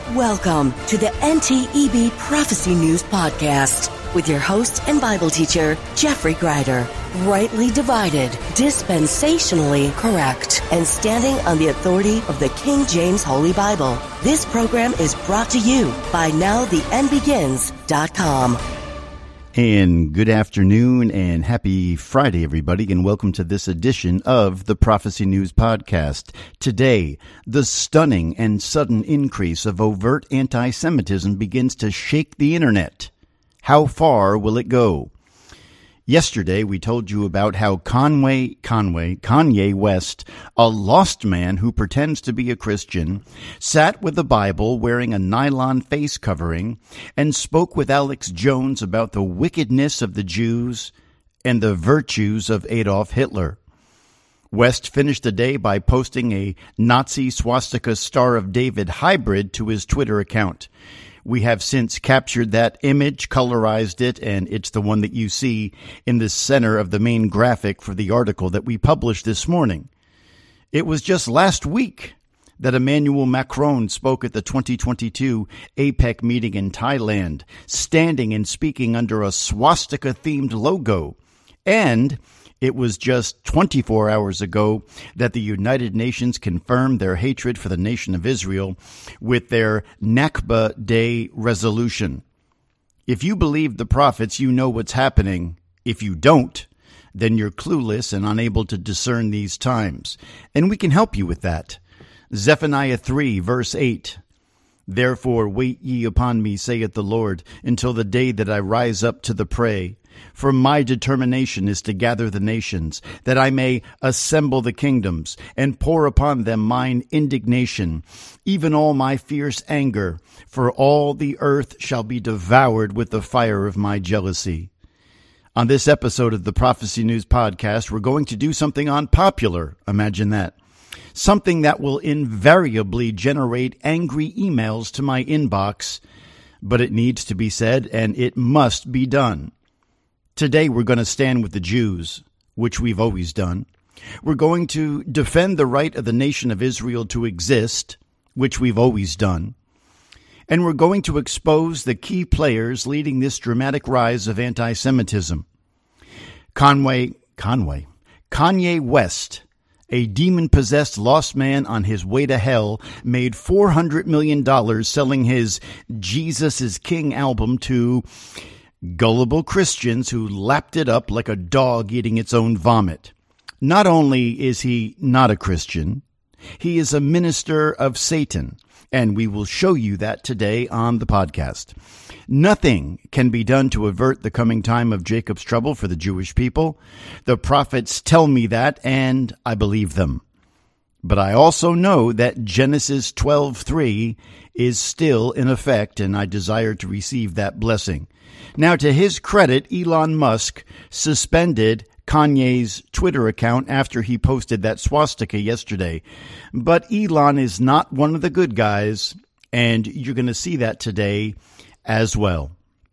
Welcome to the NTEB Prophecy News Podcast with your host and Bible teacher, Jeffrey Greider. Rightly divided, dispensationally correct, and standing on the authority of the King James Holy Bible. This program is brought to you by NowTheEndBegins.com. And good afternoon and happy Friday, everybody, and welcome to this edition of the Prophecy News Podcast. Today, the stunning and sudden increase of overt anti-Semitism begins to shake the internet. How far will it go? Yesterday, we told you about how Kanye West, a lost man who pretends to be a Christian, sat with the Bible wearing a nylon face covering and spoke with Alex Jones about the wickedness of the Jews and the virtues of Adolf Hitler. West finished the day by posting a Nazi swastika Star of David hybrid to his Twitter account. We have since captured that image, colorized it, and it's the one that you see in the center of the main graphic for the article that we published this morning. It was just last week that Emmanuel Macron spoke at the 2022 APEC meeting in Thailand, standing and speaking under a swastika-themed logo. And it was just 24 hours ago that the United Nations confirmed their hatred for the nation of Israel with their Nakba Day resolution. If you believe the prophets, you know what's happening. If you don't, then you're clueless and unable to discern these times. And we can help you with that. Zephaniah 3, verse 8. Therefore wait ye upon me, saith the Lord, until the day that I rise up to the prey. For my determination is to gather the nations, that I may assemble the kingdoms, and pour upon them mine indignation, even all my fierce anger, for all the earth shall be devoured with the fire of my jealousy. On this episode of the Prophecy News Podcast, we're going to do something unpopular. Imagine that. Something that will invariably generate angry emails to my inbox, but it needs to be said, and it must be done. Today, we're going to stand with the Jews, which we've always done. We're going to defend the right of the nation of Israel to exist, which we've always done. And we're going to expose the key players leading this dramatic rise of anti-Semitism. Kanye West, a demon-possessed lost man on his way to hell, made $400 million selling his Jesus is King album to gullible Christians who lapped it up like a dog eating its own vomit. Not only is he not a Christian, he is a minister of Satan, and we will show you that today on the podcast. Nothing can be done to avert the coming time of Jacob's trouble for the Jewish people. The prophets tell me that, and I believe them. But I also know that Genesis 12:3 is still in effect, and I desire to receive that blessing. Now, to his credit, Elon Musk suspended Kanye's Twitter account after he posted that swastika yesterday. But Elon is not one of the good guys, and you're going to see that today as well.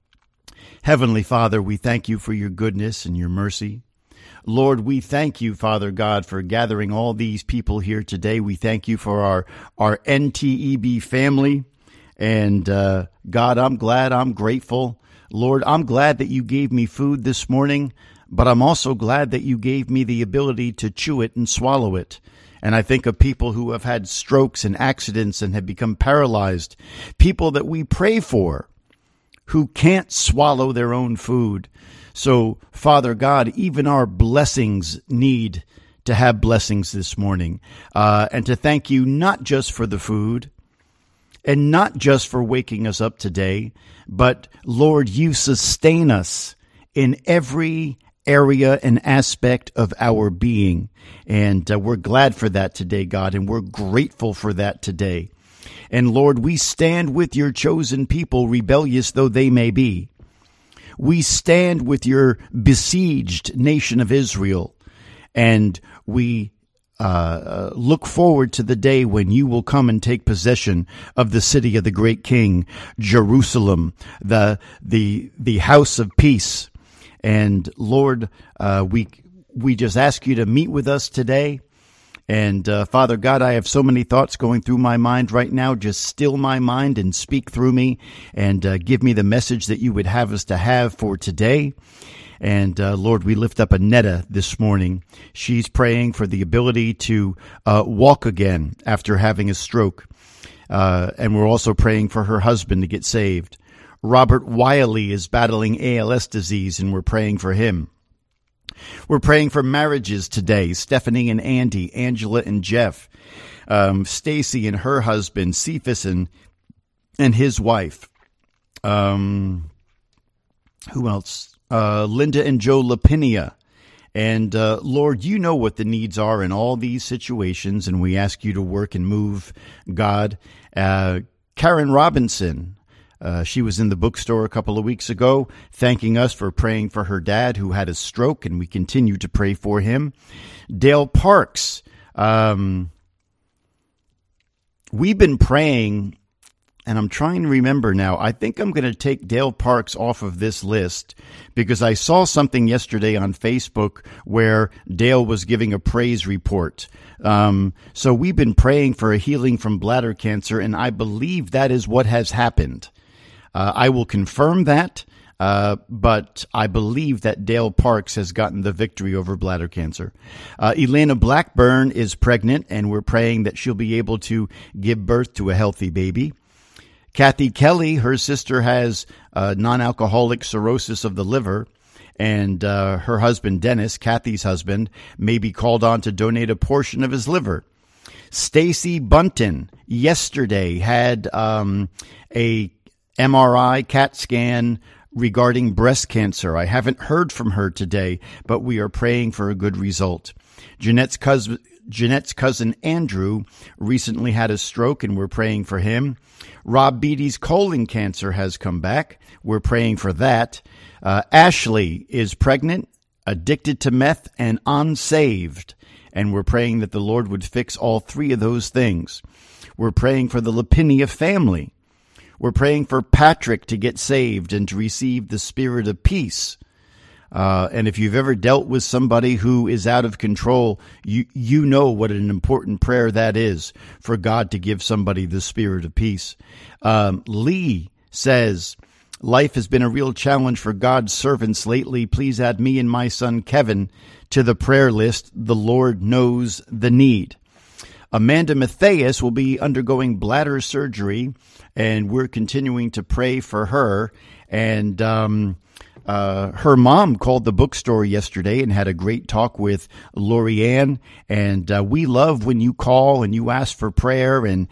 Heavenly Father, we thank you for your goodness and your mercy. Lord, we thank you, Father God, for gathering all these people here today. We thank you for our NTEB family. And God, I'm glad, I'm grateful. Lord, I'm glad that you gave me food this morning, but I'm also glad that you gave me the ability to chew it and swallow it. And I think of people who have had strokes and accidents and have become paralyzed, people that we pray for who can't swallow their own food. So, Father God, even our blessings need to have blessings this morning, and to thank you not just for the food and not just for waking us up today, but, Lord, you sustain us in every area and aspect of our being. And we're glad for that today, God, and we're grateful for that today. And, Lord, we stand with your chosen people, rebellious though they may be. We stand with your besieged nation of Israel, and we look forward to the day when you will come and take possession of the city of the great King, Jerusalem, the house of peace. And Lord, we just ask you to meet with us today. And Father God, I have so many thoughts going through my mind right now. Just still my mind and speak through me and give me the message that you would have us to have for today. And Lord, we lift up Annetta this morning. She's praying for the ability to walk again after having a stroke. And we're also praying for her husband to get saved. Robert Wiley is battling ALS disease, and we're praying for him. We're praying for marriages today. Stephanie and Andy, Angela and Jeff, Stacy and her husband, Cephas and his wife. Who else? Linda and Joe Lapinia. And Lord, you know what the needs are in all these situations, and we ask you to work and move, God. Karen Robinson. She was in the bookstore a couple of weeks ago, thanking us for praying for her dad who had a stroke, and we continue to pray for him. Dale Parks. We've been praying, and I'm trying to remember now. I think I'm going to take Dale Parks off of this list because I saw something yesterday on Facebook where Dale was giving a praise report. So we've been praying for a healing from bladder cancer, and I believe that is what has happened. I will confirm that, but I believe that Dale Parks has gotten the victory over bladder cancer. Elena Blackburn is pregnant, and we're praying that she'll be able to give birth to a healthy baby. Kathy Kelly, her sister, has non-alcoholic cirrhosis of the liver, and her husband, Dennis, Kathy's husband, may be called on to donate a portion of his liver. Stacy Bunton yesterday had a MRI CAT scan regarding breast cancer. I haven't heard from her today, but we are praying for a good result. Jeanette's cousin Andrew recently had a stroke, and we're praying for him. Rob Beatty's colon cancer has come back. We're praying for that. Ashley is pregnant, addicted to meth, and unsaved. And we're praying that the Lord would fix all three of those things. We're praying for the Lapinia family. We're praying for Patrick to get saved and to receive the spirit of peace. And if you've ever dealt with somebody who is out of control, you know what an important prayer that is for God to give somebody the spirit of peace. Lee says, life has been a real challenge for God's servants lately. Please add me and my son Kevin to the prayer list. The Lord knows the need. Amanda Matthias will be undergoing bladder surgery, and we're continuing to pray for her. And her mom called the bookstore yesterday and had a great talk with Lorianne. And we love when you call and you ask for prayer and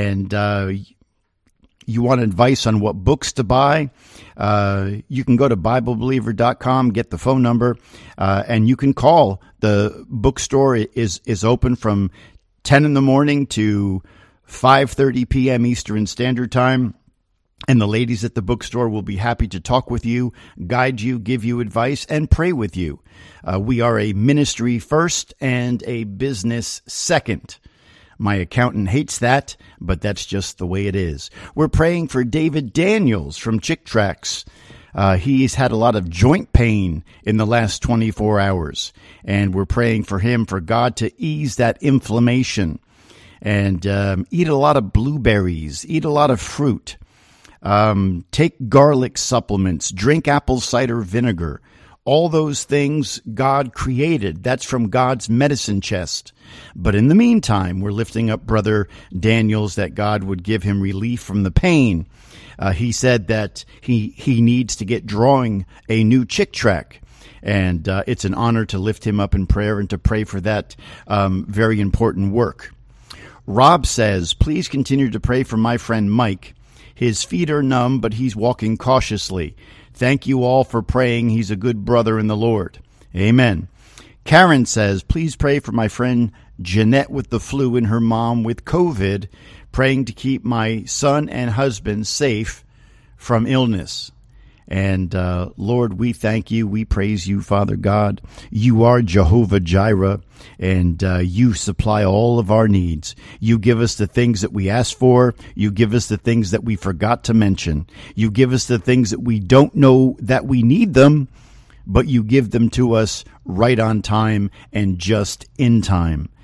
you want advice on what books to buy. You can go to BibleBeliever.com, get the phone number, and you can call. The bookstore is open from 10 in the morning to 5:30 p.m. Eastern Standard Time. And the ladies at the bookstore will be happy to talk with you, guide you, give you advice, and pray with you. We are a ministry first and a business second. My accountant hates that, but that's just the way it is. We're praying for David Daniels from Chick Tracts. He's had a lot of joint pain in the last 24 hours, and we're praying for him, for God to ease that inflammation. And eat a lot of blueberries, eat a lot of fruit, take garlic supplements, drink apple cider vinegar. All those things God created. That's from God's medicine chest. But in the meantime, we're lifting up Brother Daniels, that God would give him relief from the pain. He said that he needs to get drawing a new Chick tract. And it's an honor to lift him up in prayer and to pray for that very important work. Rob says, please continue to pray for my friend Mike. His feet are numb, but he's walking cautiously. Thank you all for praying. He's a good brother in the Lord. Amen. Karen says, please pray for my friend Jeanette with the flu and her mom with COVID, praying to keep my son and husband safe from illness. And Lord, we thank you. We praise you, Father God. You are Jehovah Jireh, and you supply all of our needs. You give us the things that we ask for. You give us the things that we forgot to mention. You give us the things that we don't know that we need them, but you give them to us right on time and just in time.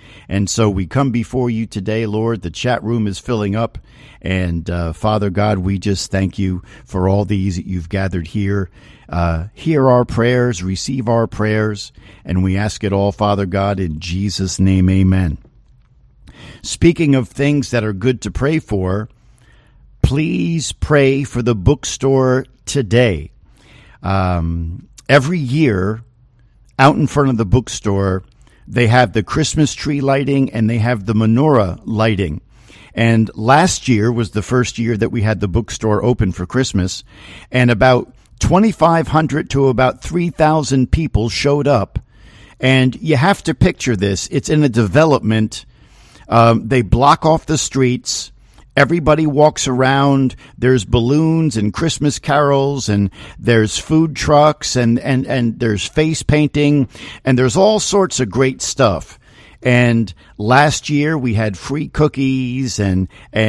And so we come before you today, Lord. The chat room is filling up. And Father God, we just thank you for all these that you've gathered here. Hear our prayers, receive our prayers, and we ask it all, Father God, in Jesus' name, amen. Speaking of things that are good to pray for, please pray for the bookstore today. Every year, out in front of the bookstore, they have the Christmas tree lighting and they have the menorah lighting. And last year was the first year that we had the bookstore open for Christmas, and about 2,500 to about 3,000 people showed up. And you have to picture this. It's in a development. They block off the streets. Everybody walks around. There's balloons and Christmas carols, and there's food trucks, and there's face painting, and there's all sorts of great stuff. And last year we had free cookies and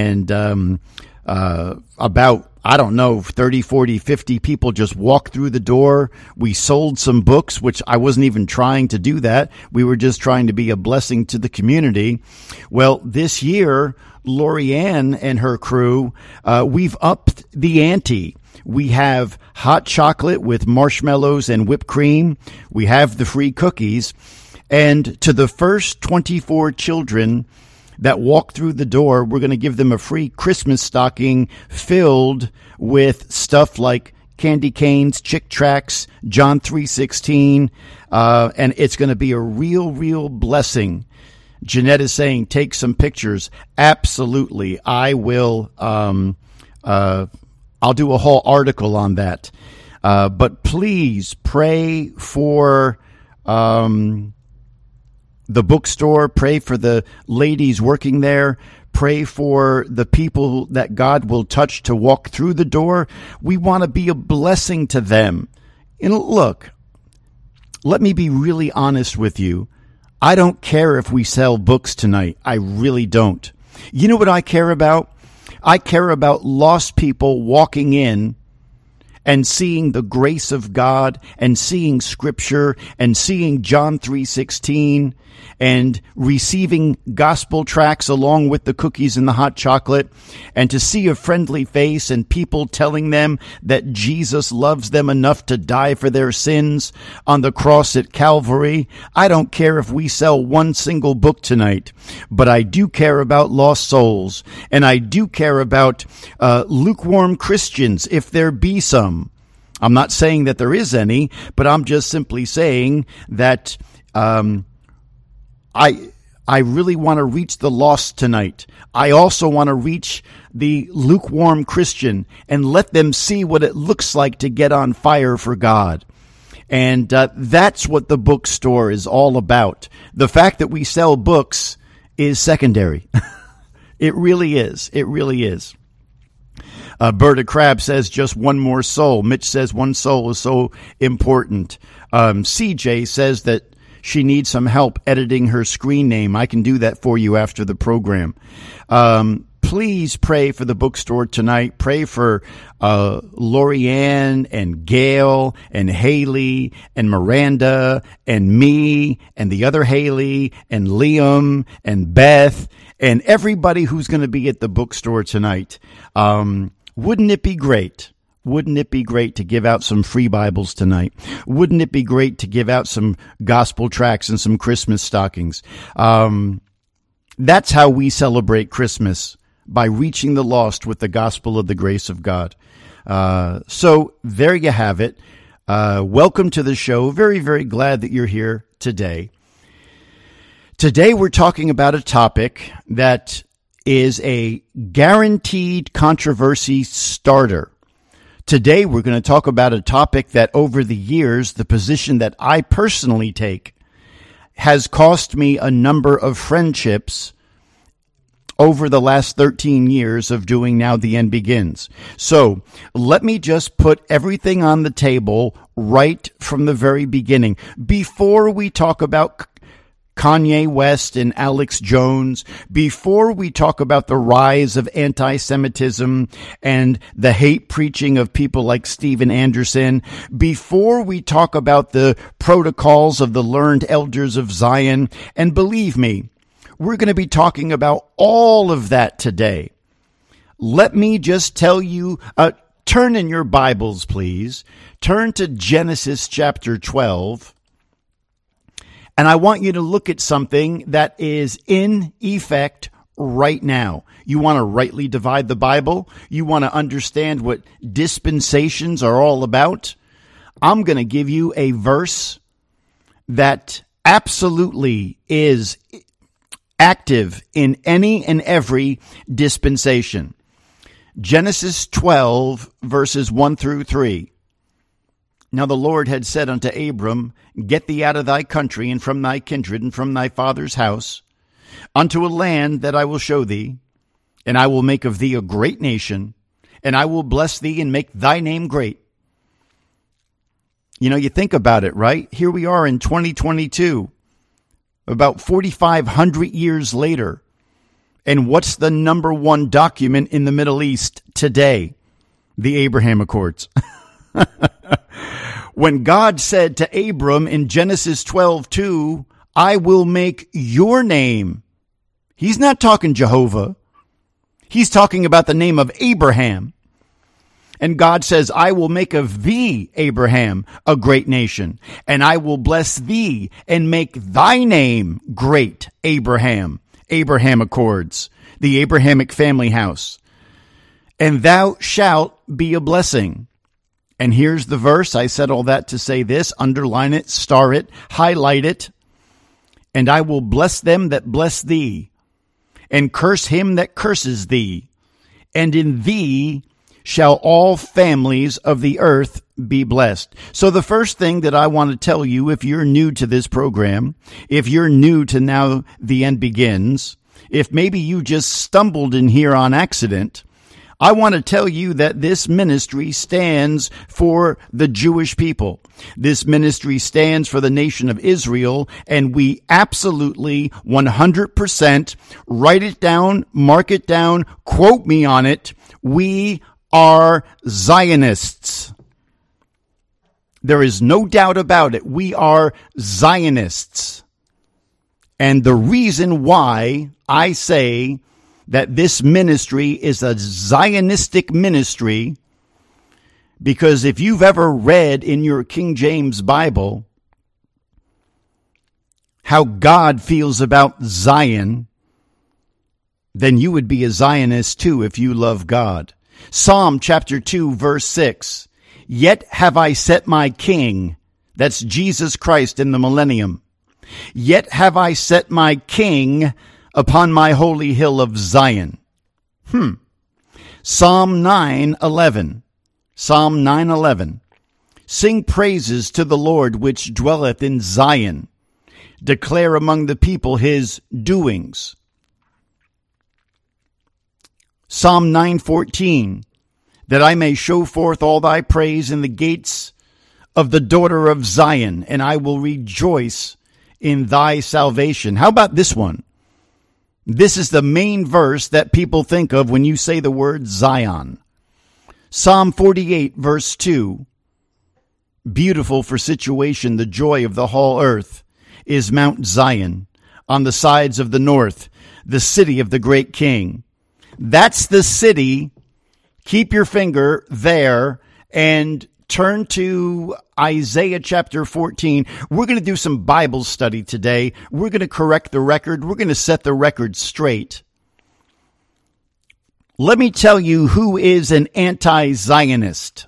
about, I don't know, 30, 40, 50 people just walked through the door. We sold some books, which I wasn't even trying to do that. We were just trying to be a blessing to the community. Well, this year, Lorianne and her crew, we've upped the ante. We have hot chocolate with marshmallows and whipped cream. We have the free cookies. And to the first 24 children that walk through the door, we're going to give them a free Christmas stocking filled with stuff like candy canes, Chick Tracts, John 3:16, and it's going to be a real blessing. Jeanette is saying, take some pictures. Absolutely. I will. I'll do a whole article on that. But please pray for the bookstore, pray for the ladies working there, pray for the people that God will touch to walk through the door. We want to be a blessing to them. And look, let me be really honest with you. I don't care if we sell books tonight. I really don't. You know what I care about? I care about lost people walking in and seeing the grace of God and seeing Scripture and seeing John 3:16 and receiving gospel tracts along with the cookies and the hot chocolate, and to see a friendly face and people telling them that Jesus loves them enough to die for their sins on the cross at Calvary. I don't care if we sell one single book tonight, but I do care about lost souls, and I do care about lukewarm Christians, if there be some. I'm not saying that there is any, but I'm just simply saying that I really want to reach the lost tonight. I also want to reach the lukewarm Christian and let them see what it looks like to get on fire for God. And that's what the bookstore is all about. The fact that we sell books is secondary. It really is. It really is. Berta Crab says just one more soul. Mitch says one soul is so important. CJ says that she needs some help editing her screen name. I can do that for you after the program. Please pray for the bookstore tonight. Pray for Lorianne and Gail and Haley and Miranda and me and the other Haley and Liam and Beth and everybody who's going to be at the bookstore tonight. Wouldn't it be great? Wouldn't it be great to give out some free Bibles tonight? Wouldn't it be great to give out some gospel tracts and some Christmas stockings? That's how we celebrate Christmas, by reaching the lost with the gospel of the grace of God. So there you have it. Welcome to the show. Very, very glad that you're here today. Today we're talking about a topic that is a guaranteed controversy starter. Today, we're going to talk about a topic that over the years, the position that I personally take has cost me a number of friendships over the last 13 years of doing Now the End Begins. So let me just put everything on the table right from the very beginning. Before we talk about Kanye West and Alex Jones, before we talk about the rise of anti-Semitism and the hate preaching of people like Steven Anderson, before we talk about the protocols of the learned elders of Zion, and believe me, We're going to be talking about all of that today. Let me just tell you, turn in your Bibles, please. Turn to Genesis chapter 12. And I want you to look at something that is in effect right now. You want to rightly divide the Bible? You want to understand what dispensations are all about? I'm going to give you a verse that absolutely is active in any and every dispensation. Genesis 12, verses 1 through 3. Now the Lord had said unto Abram, Get thee out of thy country, and from thy kindred, and from thy father's house, unto a land that I will show thee, and I will make of thee a great nation, and I will bless thee and make thy name great. You know, you think about it, right? Here we are in 2022, about 4,500 years later. And what's the number one document in the Middle East today? The Abraham Accords. When God said to Abram in Genesis 12:2, I will make your name. He's not talking Jehovah. He's talking about the name of Abraham. And God says, I will make of thee, Abraham, a great nation, and I will bless thee and make thy name great, Abraham. Abraham Accords, the Abrahamic family house. And thou shalt be a blessing. And here's the verse. I said all that to say this. Underline it, star it, highlight it. And I will bless them that bless thee, and curse him that curses thee. And in thee shall all families of the earth be blessed. So the first thing that I want to tell you, if you're new to this program, if you're new to Now the End Begins, if maybe you just stumbled in here on accident, I want to tell you that this ministry stands for the Jewish people. This ministry stands for the nation of Israel, and we absolutely 100% write it down, mark it down, quote me on it. We are Zionists. There is no doubt about it. We are Zionists. And the reason why I say that this ministry is a Zionistic ministry, because if you've ever read in your King James Bible how God feels about Zion, then you would be a Zionist too if you love God. Psalm chapter 2, verse 6. Yet have I set my king, that's Jesus Christ in the millennium. Yet have I set my king upon my holy hill of Zion. Psalm 9:11. Psalm 9:11. Sing praises to the Lord which dwelleth in Zion. Declare among the people his doings. Psalm 9:14. That I may show forth all thy praise in the gates of the daughter of Zion, and I will rejoice in thy salvation. How about this one? This is the main verse that people think of when you say the word Zion. Psalm 48, verse 2. Beautiful for situation, the joy of the whole earth is Mount Zion, on the sides of the north, the city of the great king. That's the city. Keep your finger there and turn to Isaiah chapter 14. We're going to do some Bible study today. We're going to correct the record. We're going to set the record straight. Let me tell you who is an anti-Zionist.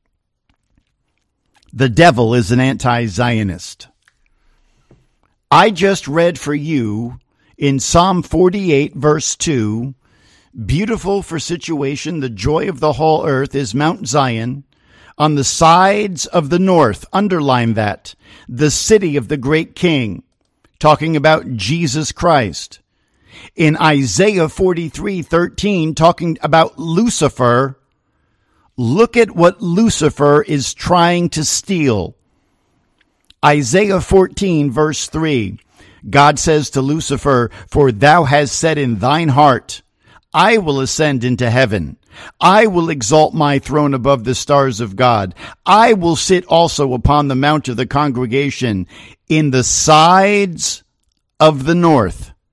The devil is an anti-Zionist. I just read for you in Psalm 48, verse 2, beautiful for situation, the joy of the whole earth is Mount Zion, on the sides of the north, underline that, the city of the great king, talking about Jesus Christ. In Isaiah 43:13, talking about Lucifer, look at what Lucifer is trying to steal. Isaiah 14, verse 3, God says to Lucifer, for thou hast said in thine heart, I will ascend into heaven. I will exalt my throne above the stars of God. I will sit also upon the mount of the congregation in the sides of the north.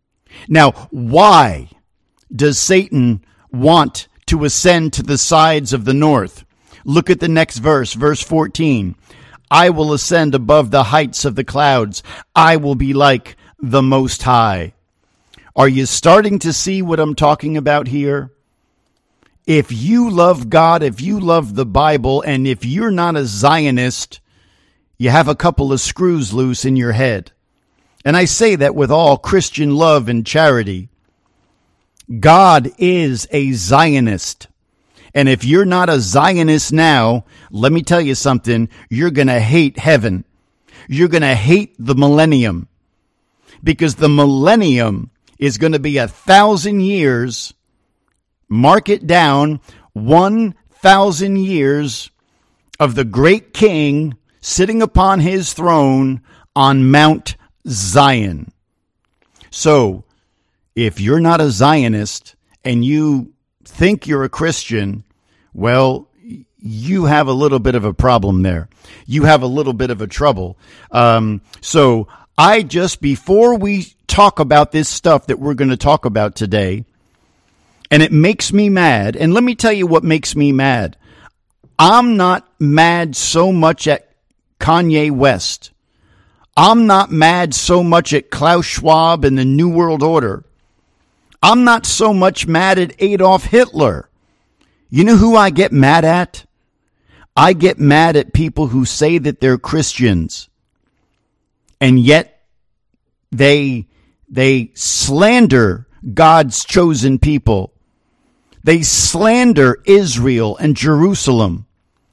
Now, why does Satan want to ascend to the sides of the north? Look at the next verse, verse 14. I will ascend above the heights of the clouds. I will be like the Most High. Are you starting to see what I'm talking about here? If you love God, if you love the Bible, and if you're not a Zionist, you have a couple of screws loose in your head. And I say that with all Christian love and charity. God is a Zionist. And if you're not a Zionist now, let me tell you something, you're going to hate heaven. You're going to hate the millennium. Because the millennium is going to be 1,000 years. Mark it down, 1,000 years of the great king sitting upon his throne on Mount Zion. So, if you're not a Zionist and you think you're a Christian, well, you have a little bit of a problem there. You have a little bit of a trouble. So before we talk about this stuff that we're going to talk about today, and it makes me mad, and let me tell you what makes me mad. I'm not mad so much at Kanye West. I'm not mad so much at Klaus Schwab and the New World Order. I'm not so much mad at Adolf Hitler. You know who I get mad at? I get mad at people who say that they're Christians, and yet they slander God's chosen people. They slander Israel and Jerusalem.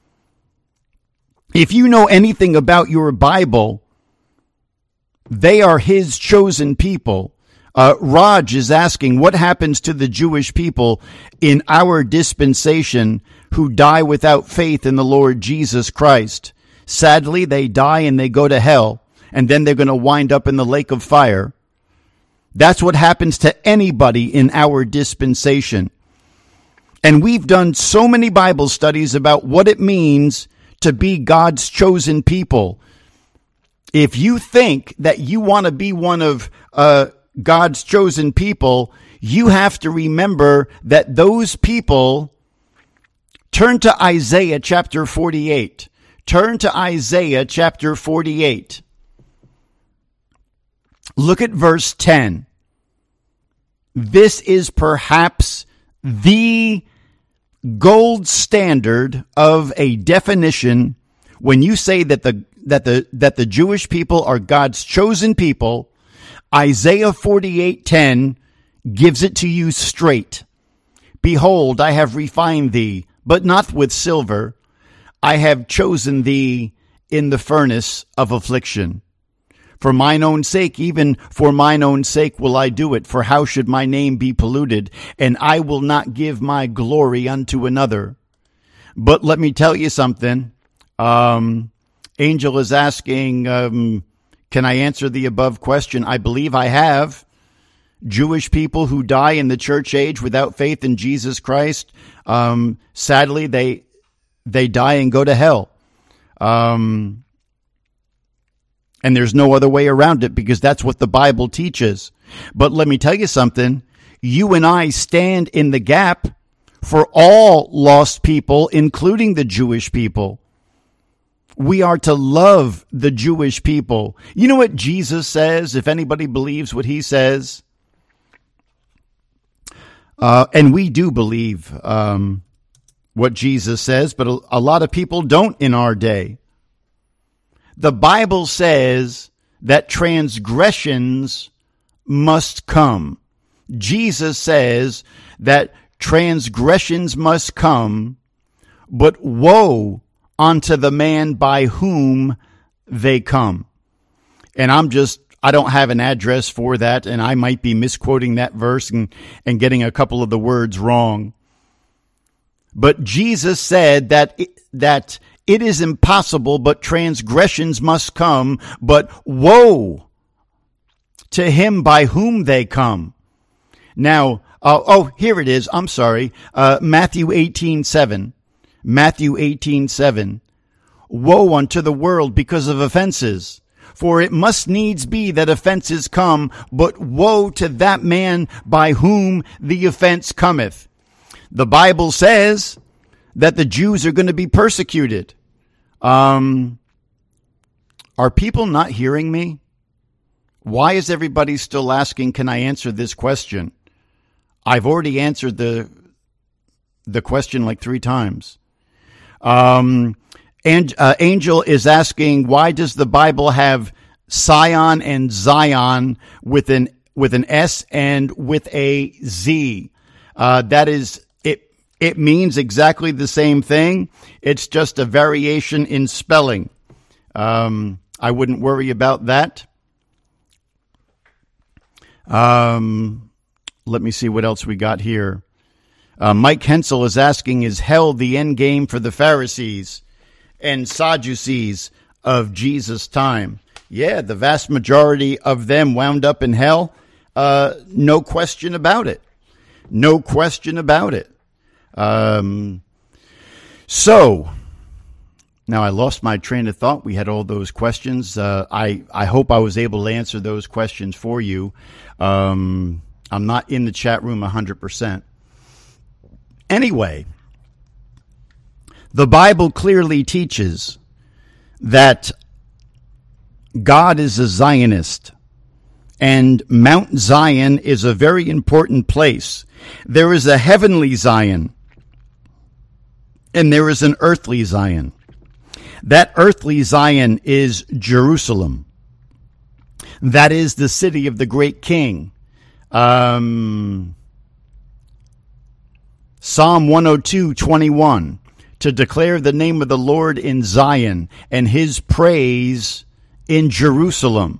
If you know anything about your Bible, they are his chosen people. Raj is asking, what happens to the Jewish people in our dispensation who die without faith in the Lord Jesus Christ? Sadly, they die and they go to hell, and then they're going to wind up in the lake of fire. That's what happens to anybody in our dispensation. And we've done so many Bible studies about what it means to be God's chosen people. If you think that you want to be one of God's chosen people, you have to remember that those people, turn to Isaiah chapter 48. Turn to Isaiah chapter 48. Look at verse 10. This is perhaps the gold standard of a definition when you say that the Jewish people are God's chosen people. Isaiah 48:10 gives it to you straight. Behold, I have refined thee, but not with silver. I have chosen thee in the furnace of affliction. For mine own sake, even for mine own sake will I do it. For how should my name be polluted? And I will not give my glory unto another. But let me tell you something. Angel is asking, can I answer the above question? I believe I have. Jewish people who die in the church age without faith in Jesus Christ, sadly, they die and go to hell. And there's no other way around it because that's what the Bible teaches. But let me tell you something. You and I stand in the gap for all lost people, including the Jewish people. We are to love the Jewish people. You know what Jesus says, if anybody believes what he says? And we do believe what Jesus says, but a lot of people don't in our day. The Bible says that transgressions must come. Jesus says that transgressions must come, but woe unto the man by whom they come. And I don't have an address for that, and I might be misquoting that verse and getting a couple of the words wrong. But Jesus said that it is impossible, but transgressions must come, but woe to him by whom they come. Now, here it is. I'm sorry. Matthew 18:7. Matthew 18:7. Woe unto the world because of offenses. For it must needs be that offenses come, but woe to that man by whom the offense cometh. The Bible says that the Jews are going to be persecuted. Are people not hearing me? Why is everybody still asking, can I answer this question? I've already answered the question like 3 times. Angel is asking, why does the Bible have Sion and Zion with an S and with a Z? That is, it means exactly the same thing. It's just a variation in spelling. I wouldn't worry about that. Let me see what else we got here. Mike Hensel is asking, is hell the end game for the Pharisees and Sadducees of Jesus' time? Yeah, the vast majority of them wound up in hell. No question about it. No question about it. So, now I lost my train of thought. We had all those questions. I hope I was able to answer those questions for you. I'm not in the chat room 100%. Anyway, the Bible clearly teaches that God is a Zionist, and Mount Zion is a very important place. There is a heavenly Zion, and there is an earthly Zion. That earthly Zion is Jerusalem. That is the city of the great king. Psalm 102:21, to declare the name of the Lord in Zion and his praise in Jerusalem.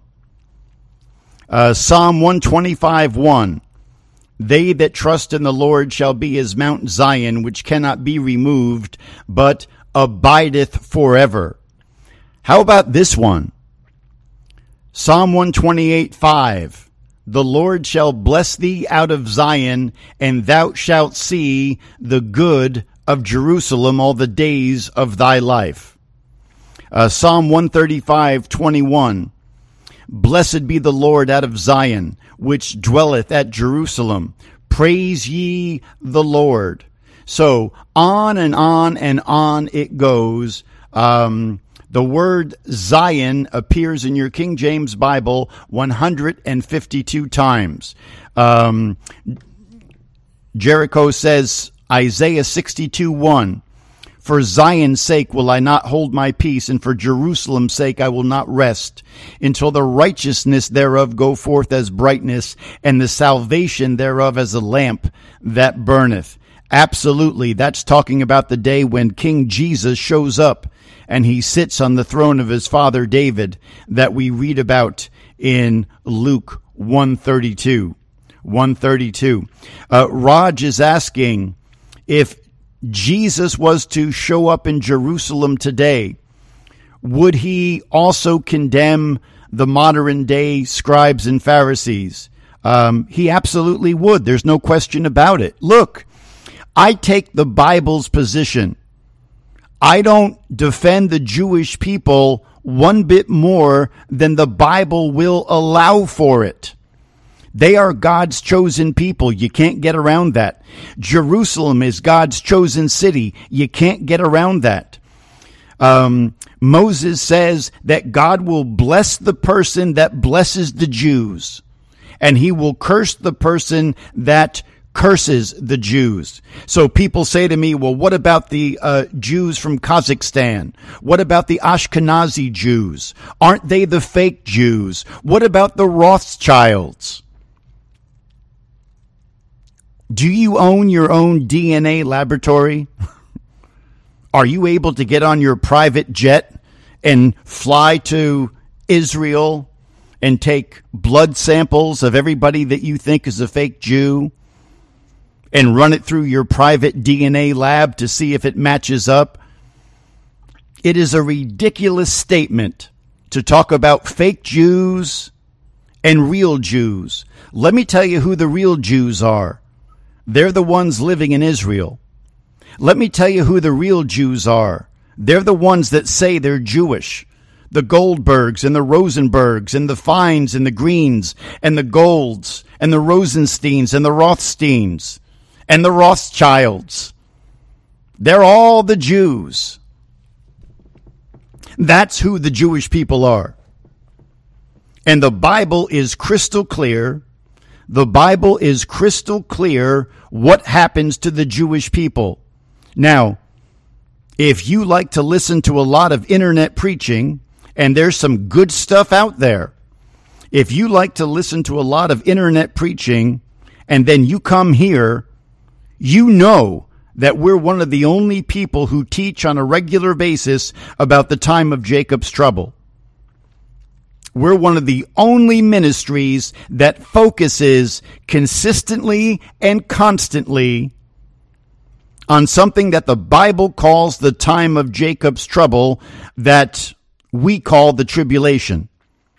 Psalm 125:1, they that trust in the Lord shall be as Mount Zion, which cannot be removed, but abideth forever. How about this one? Psalm 128:5, the Lord shall bless thee out of Zion, and thou shalt see the good of Jerusalem all the days of thy life. Psalm 135:21, blessed be the Lord out of Zion, which dwelleth at Jerusalem. Praise ye the Lord. So on and on and on it goes. The word Zion appears in your King James Bible 152 times. Jericho says, Isaiah 62:1, for Zion's sake will I not hold my peace, and for Jerusalem's sake I will not rest, until the righteousness thereof go forth as brightness, and the salvation thereof as a lamp that burneth. Absolutely, that's talking about the day when King Jesus shows up and he sits on the throne of his father David, that we read about in Luke 132. Raj is asking, if Jesus was to show up in Jerusalem today, would he also condemn the modern day scribes and Pharisees? He absolutely would. There's no question about it. Look, I take the Bible's position. I don't defend the Jewish people one bit more than the Bible will allow for it. They are God's chosen people. You can't get around that. Jerusalem is God's chosen city. You can't get around that. Moses says that God will bless the person that blesses the Jews, and he will curse the person that curses the Jews. So people say to me, well, what about the Jews from Kazakhstan? What about the Ashkenazi Jews? Aren't they the fake Jews? What about the Rothschilds? Do you own your own DNA laboratory? Are you able to get on your private jet and fly to Israel and take blood samples of everybody that you think is a fake Jew and run it through your private DNA lab to see if it matches up? It is a ridiculous statement to talk about fake Jews and real Jews. Let me tell you who the real Jews are. They're the ones living in Israel. Let me tell you who the real Jews are. They're the ones that say they're Jewish. the Goldbergs and the Rosenbergs and the Fines and the Greens and the Golds and the Rosensteins and the Rothsteins and the Rothschilds. They're all the Jews. That's who the Jewish people are. And the Bible is crystal clear. The Bible is crystal clear what happens to the Jewish people. Now, if you like to listen to a lot of internet preaching, and there's some good stuff out there, if you like to listen to a lot of internet preaching, and then you come here, you know that we're one of the only people who teach on a regular basis about the time of Jacob's trouble. We're one of the only ministries that focuses consistently and constantly on something that the Bible calls the time of Jacob's trouble, that we call the tribulation.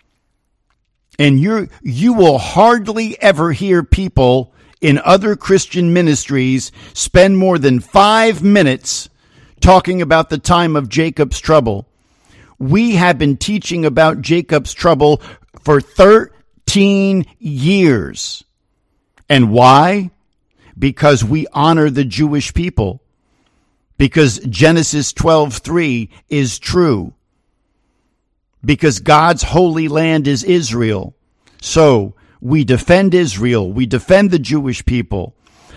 And you will hardly ever hear people in other Christian ministries spend more than 5 minutes talking about the time of Jacob's trouble. We have been teaching about Jacob's trouble for 13 years. And why? Because we honor the Jewish people. Because Genesis 12:3 is true. Because God's holy land is Israel. So we defend Israel. We defend the Jewish people.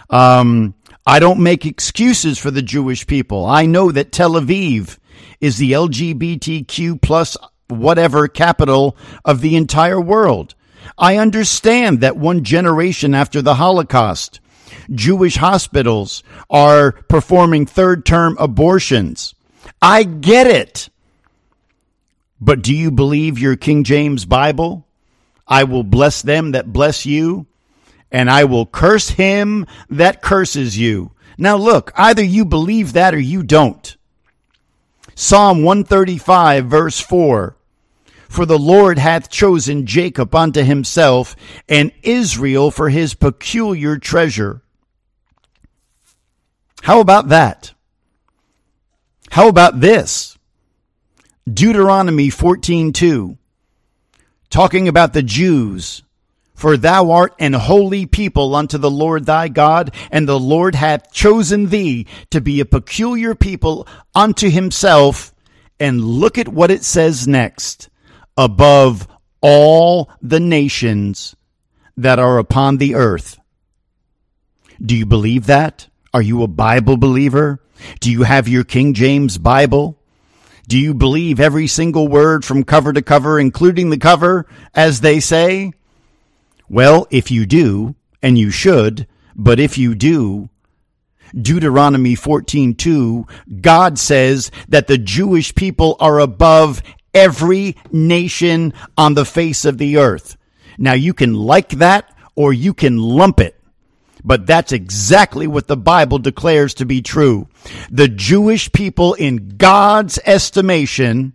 I don't make excuses for the Jewish people. I know that Tel Aviv is the LGBTQ plus whatever capital of the entire world. I understand that 1 generation after the Holocaust, Jewish hospitals are performing third-term abortions. I get it. But do you believe your King James Bible? I will bless them that bless you, and I will curse him that curses you. Now look, either you believe that or you don't. Psalm 135, verse 4. For the Lord hath chosen Jacob unto himself, and Israel for his peculiar treasure. How about that? How about this? Deuteronomy 14:2. Talking about the Jews. For thou art an holy people unto the Lord thy God, and the Lord hath chosen thee to be a peculiar people unto himself. And look at what it says next. Above all the nations that are upon the earth. Do you believe that? Are you a Bible believer? Do you have your King James Bible? Do you believe every single word from cover to cover, including the cover, as they say? Well, if you do, and you should, but if you do, Deuteronomy 14:2, God says that the Jewish people are above every nation on the face of the earth. Now, you can like that or you can lump it, but that's exactly what the Bible declares to be true. The Jewish people, in God's estimation,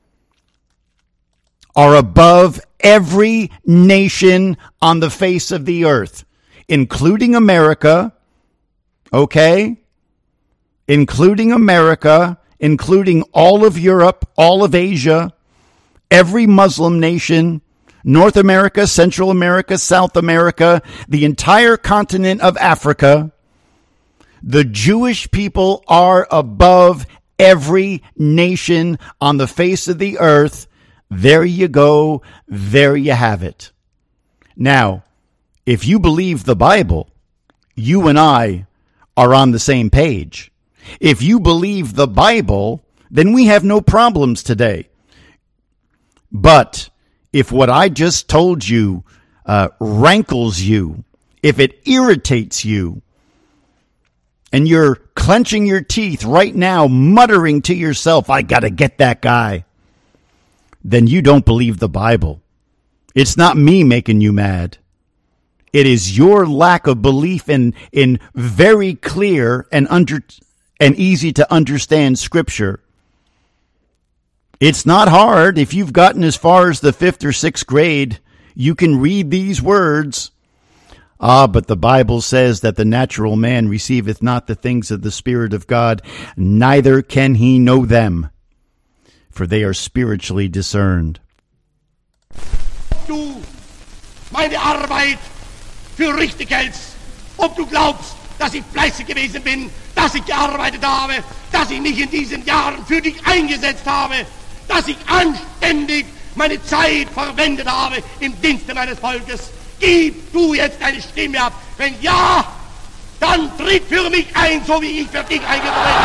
are above every nation on the face of the earth, including America, okay? Including America, including all of Europe, all of Asia, every Muslim nation, North America, Central America, South America, the entire continent of Africa. The Jewish people are above every nation on the face of the earth. There you go. There you have it. Now, if you believe the Bible, you and I are on the same page. If you believe the Bible, then we have no problems today. But if what I just told you rankles you, if it irritates you, and you're clenching your teeth right now, muttering to yourself, I got to get that guy, then you don't believe the Bible. It's not me making you mad. It is your lack of belief in very clear and easy to understand Scripture. It's not hard. If you've gotten as far as the 5th or 6th grade, you can read these words. But the Bible says that the natural man receiveth not the things of the Spirit of God, neither can he know them. for they are spiritually discerned. Du meine Arbeit für richtig hältst, ob du glaubst, dass ich fleißig gewesen bin, dass ich gearbeitet habe, dass ich mich in diesen Jahren für dich eingesetzt habe, dass ich anständig meine Zeit verwendet habe im Dienste meines Volkes. Gib du jetzt deine Stimme ab. Wenn ja, dann tritt für mich ein, so wie ich für dich eingetreten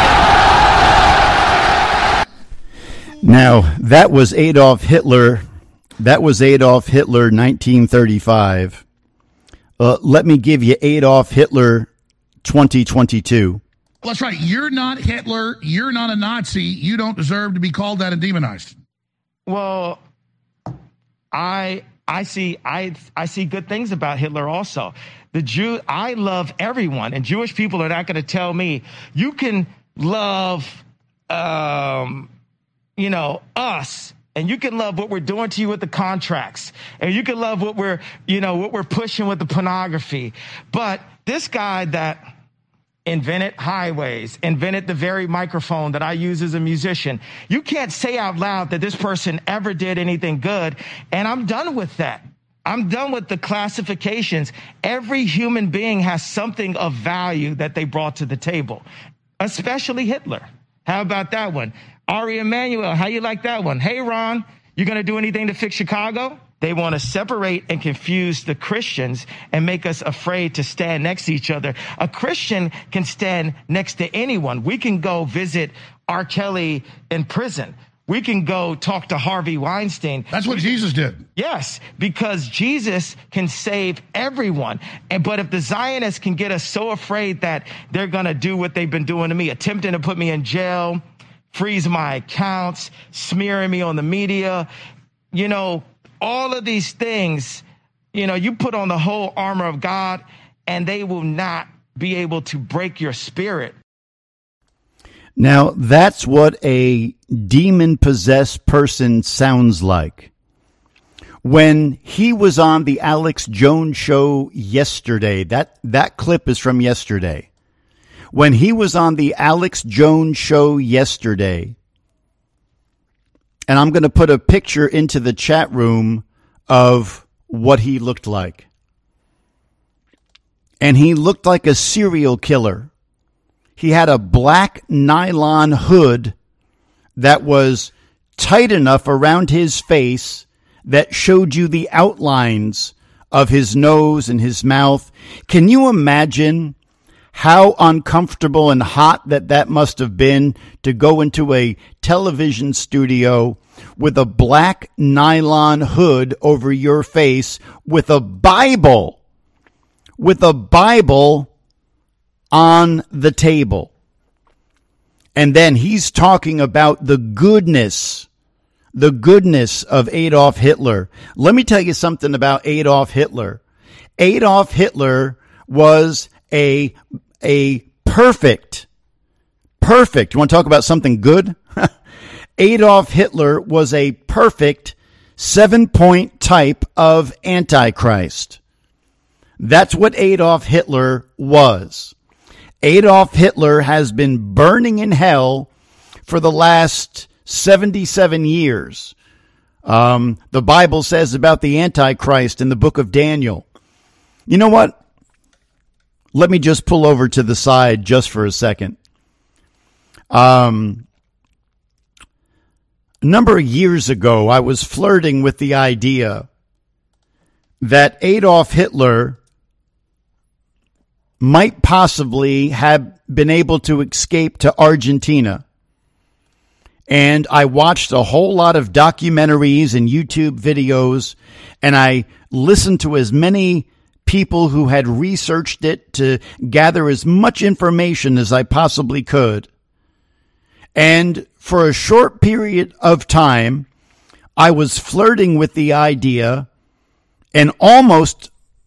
bin. Now, that was Adolf Hitler. That was Adolf Hitler, 1935. Let me give you Adolf Hitler, 2022. Well, that's right. You're not Hitler. You're not a Nazi. You don't deserve to be called that and demonized. Well, I see good things about Hitler also. I love everyone, and Jewish people are not going to tell me you can love, us, and you can love what we're doing to you with the contracts, and you can love what we're pushing with the pornography. But this guy that invented highways, invented the very microphone that I use as a musician, you can't say out loud that this person ever did anything good. And I'm done with that. I'm done with the classifications. Every human being has something of value that they brought to the table, especially Hitler. How about that one? Ari Emanuel, how you like that one? Hey, Ron, you going to do anything to fix Chicago? They want to separate and confuse the Christians and make us afraid to stand next to each other. A Christian can stand next to anyone. We can go visit R. Kelly in prison. We can go talk to Harvey Weinstein. That's what Jesus did. Yes, because Jesus can save everyone. But if the Zionists can get us so afraid that they're going to do what they've been doing to me, attempting to put me in jail, freeze my accounts, smearing me on the media, all of these things, you put on the whole armor of God and they will not be able to break your spirit. Now, that's what a demon-possessed person sounds like. When he was on the Alex Jones show yesterday, that clip is from yesterday. When he was on the Alex Jones show yesterday, and I'm going to put a picture into the chat room of what he looked like. And he looked like a serial killer. He had a black nylon hood that was tight enough around his face that showed you the outlines of his nose and his mouth. Can you imagine how uncomfortable and hot that must have been to go into a television studio with a black nylon hood over your face with a Bible on the table? And then he's talking about the goodness of Adolf Hitler. Let me tell you something about Adolf Hitler. Adolf Hitler was a perfect. You want to talk about something good? Adolf Hitler was a perfect 7-point type of Antichrist. That's what Adolf Hitler was. Adolf Hitler has been burning in hell for the last 77 years. The Bible says about the Antichrist in the book of Daniel. You know what? Let me just pull over to the side just for a second. A number of years ago, I was flirting with the idea that Adolf Hitler might possibly have been able to escape to Argentina. And I watched a whole lot of documentaries and YouTube videos, and I listened to as many people who had researched it to gather as much information as I possibly could. And for a short period of time, I was flirting with the idea and almost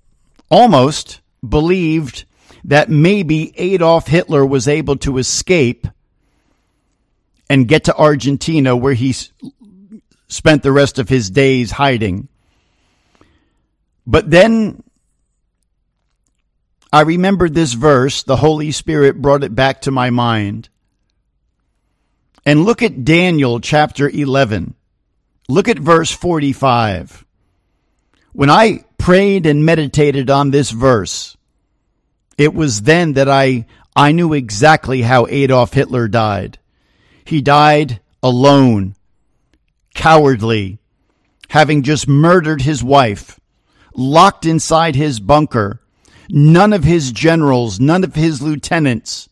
believed that maybe Adolf Hitler was able to escape and get to Argentina, where he spent the rest of his days hiding. But then I remembered this verse. The Holy Spirit brought it back to my mind. And look at Daniel chapter 11. Look at verse 45. When I prayed and meditated on this verse, it was then that I knew exactly how Adolf Hitler died. He died alone, cowardly, having just murdered his wife, locked inside his bunker. None of his generals, none of his lieutenants,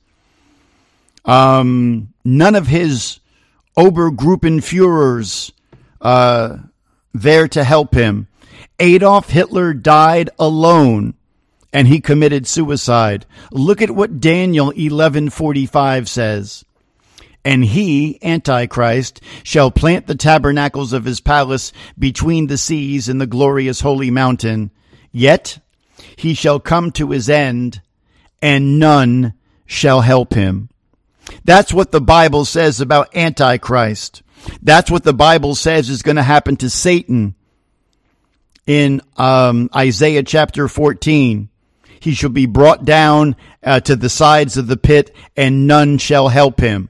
none of his Obergruppenführers there to help him. Adolf Hitler died alone, and he committed suicide. Look at what Daniel 11:45 says. And he, Antichrist, shall plant the tabernacles of his palace between the seas and the glorious holy mountain. Yet he shall come to his end, and none shall help him. That's what the Bible says about Antichrist. That's what the Bible says is going to happen to Satan in Isaiah chapter 14. He shall be brought down to the sides of the pit, and none shall help him.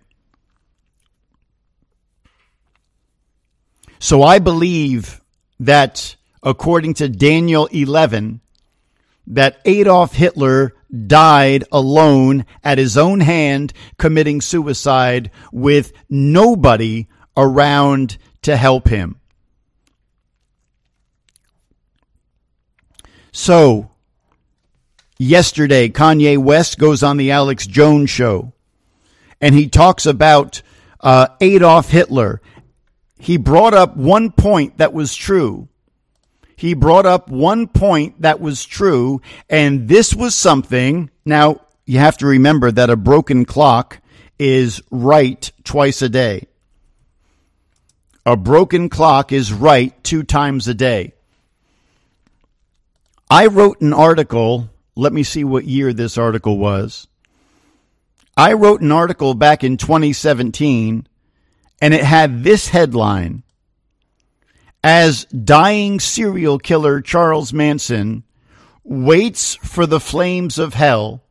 So I believe that, according to Daniel 11, that Adolf Hitler died alone at his own hand, committing suicide with nobody around to help him. So, yesterday, Kanye West goes on the Alex Jones show, and he talks about Adolf Hitler. He brought up one point that was true. And this was something. Now, you have to remember that a broken clock is right twice a day. A broken clock is right 2 times a day. I wrote an article. Let me see what year this article was. I wrote an article back in 2017, and it had this headline: as dying serial killer Charles Manson waits for the flames of hell,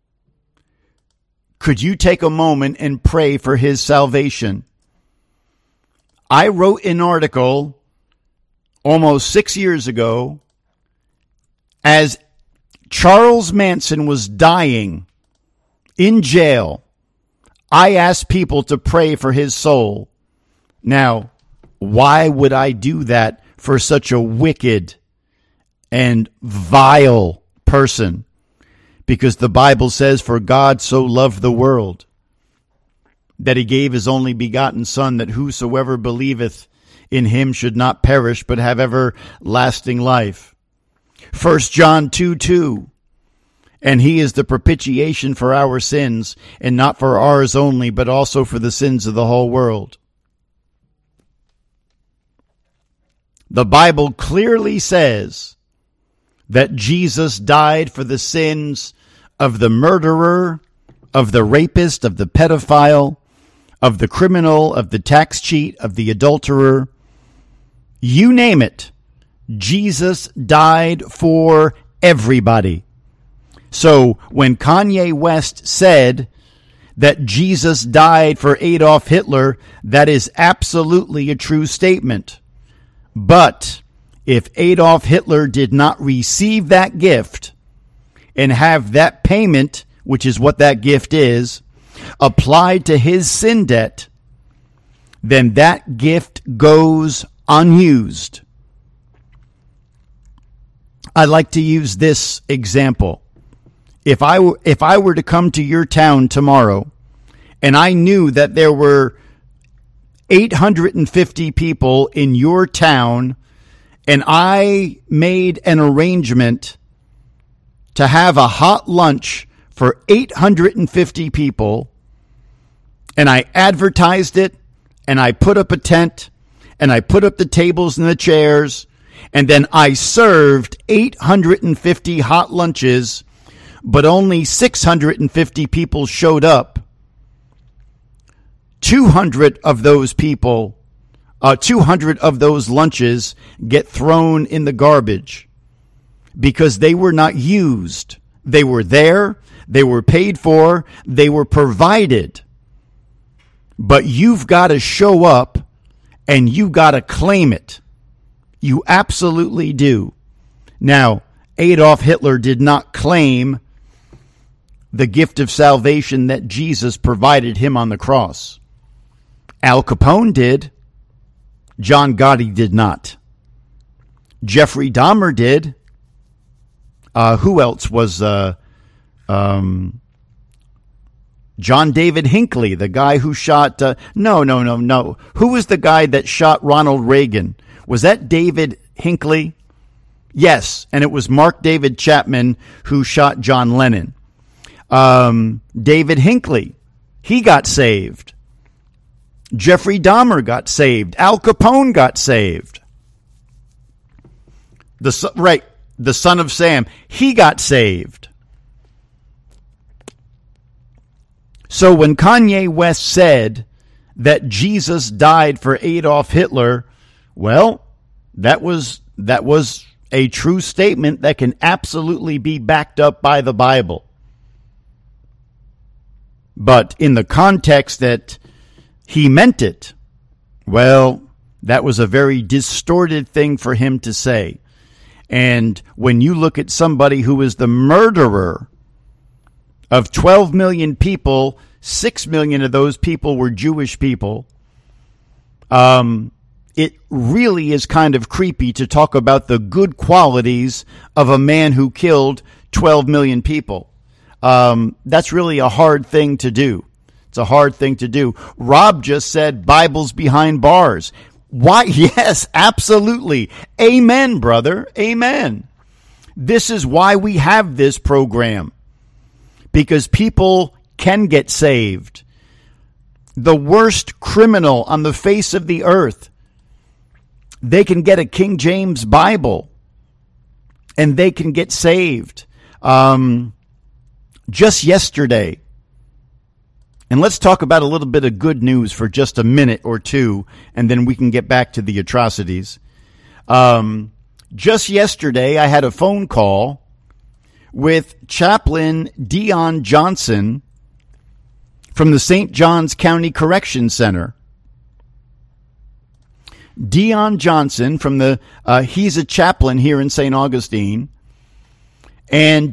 could you take a moment and pray for his salvation? I wrote an article almost 6 years ago. As Charles Manson was dying in jail, I asked people to pray for his soul. Now, why would I do that for such a wicked and vile person? Because the Bible says, for God so loved the world that he gave his only begotten Son, that whosoever believeth in him should not perish, but have everlasting life. 1 John 2:2, and he is the propitiation for our sins, and not for ours only, but also for the sins of the whole world. The Bible clearly says that Jesus died for the sins of the murderer, of the rapist, of the pedophile, of the criminal, of the tax cheat, of the adulterer. You name it. Jesus died for everybody. So when Kanye West said that Jesus died for Adolf Hitler, that is absolutely a true statement. But if Adolf Hitler did not receive that gift and have that payment, which is what that gift is, applied to his sin debt, then that gift goes unused. I like to use this example. If I were to come to your town tomorrow and I knew that there were 850 people in your town, and I made an arrangement to have a hot lunch for 850 people, and I advertised it, and I put up a tent, and I put up the tables and the chairs, and then I served 850 hot lunches, but only 650 people showed up. 200 of those people, 200 of those lunches get thrown in the garbage because they were not used. They were there, they were paid for, they were provided But you've got to show up and you got to claim it. You absolutely do. Now, Adolf Hitler did not claim the gift of salvation that Jesus provided him on the cross. Al Capone did. John Gotti did not. Jeffrey Dahmer did. Who else was John David Hinckley, the guy who shot no. Who was the guy that shot Ronald Reagan? Was that David Hinckley? Yes, and it was Mark David Chapman who shot John Lennon. David Hinckley, he got saved. Jeffrey Dahmer got saved. Al Capone got saved. The son of Sam, he got saved. So when Kanye West said that Jesus died for Adolf Hitler, well, that was a true statement that can absolutely be backed up by the Bible. But in the context that he meant it, well, that was a very distorted thing for him to say. And when you look at somebody who is the murderer of 12 million people, 6 million of those people were Jewish people, it really is kind of creepy to talk about the good qualities of a man who killed 12 million people. That's really a hard thing to do. It's a hard thing to do. Rob just said Bible's behind bars. Why? Yes, absolutely. Amen, brother. Amen. This is why we have this program. Because people can get saved. The worst criminal on the face of the earth, they can get a King James Bible and they can get saved. Just yesterday, and let's talk about a little bit of good news for just a minute or two, and then we can get back to the atrocities. Just yesterday, I had a phone call with Chaplain Dion Johnson from the St. Johns County Correction Center. Dion Johnson he's a chaplain here in St. Augustine. And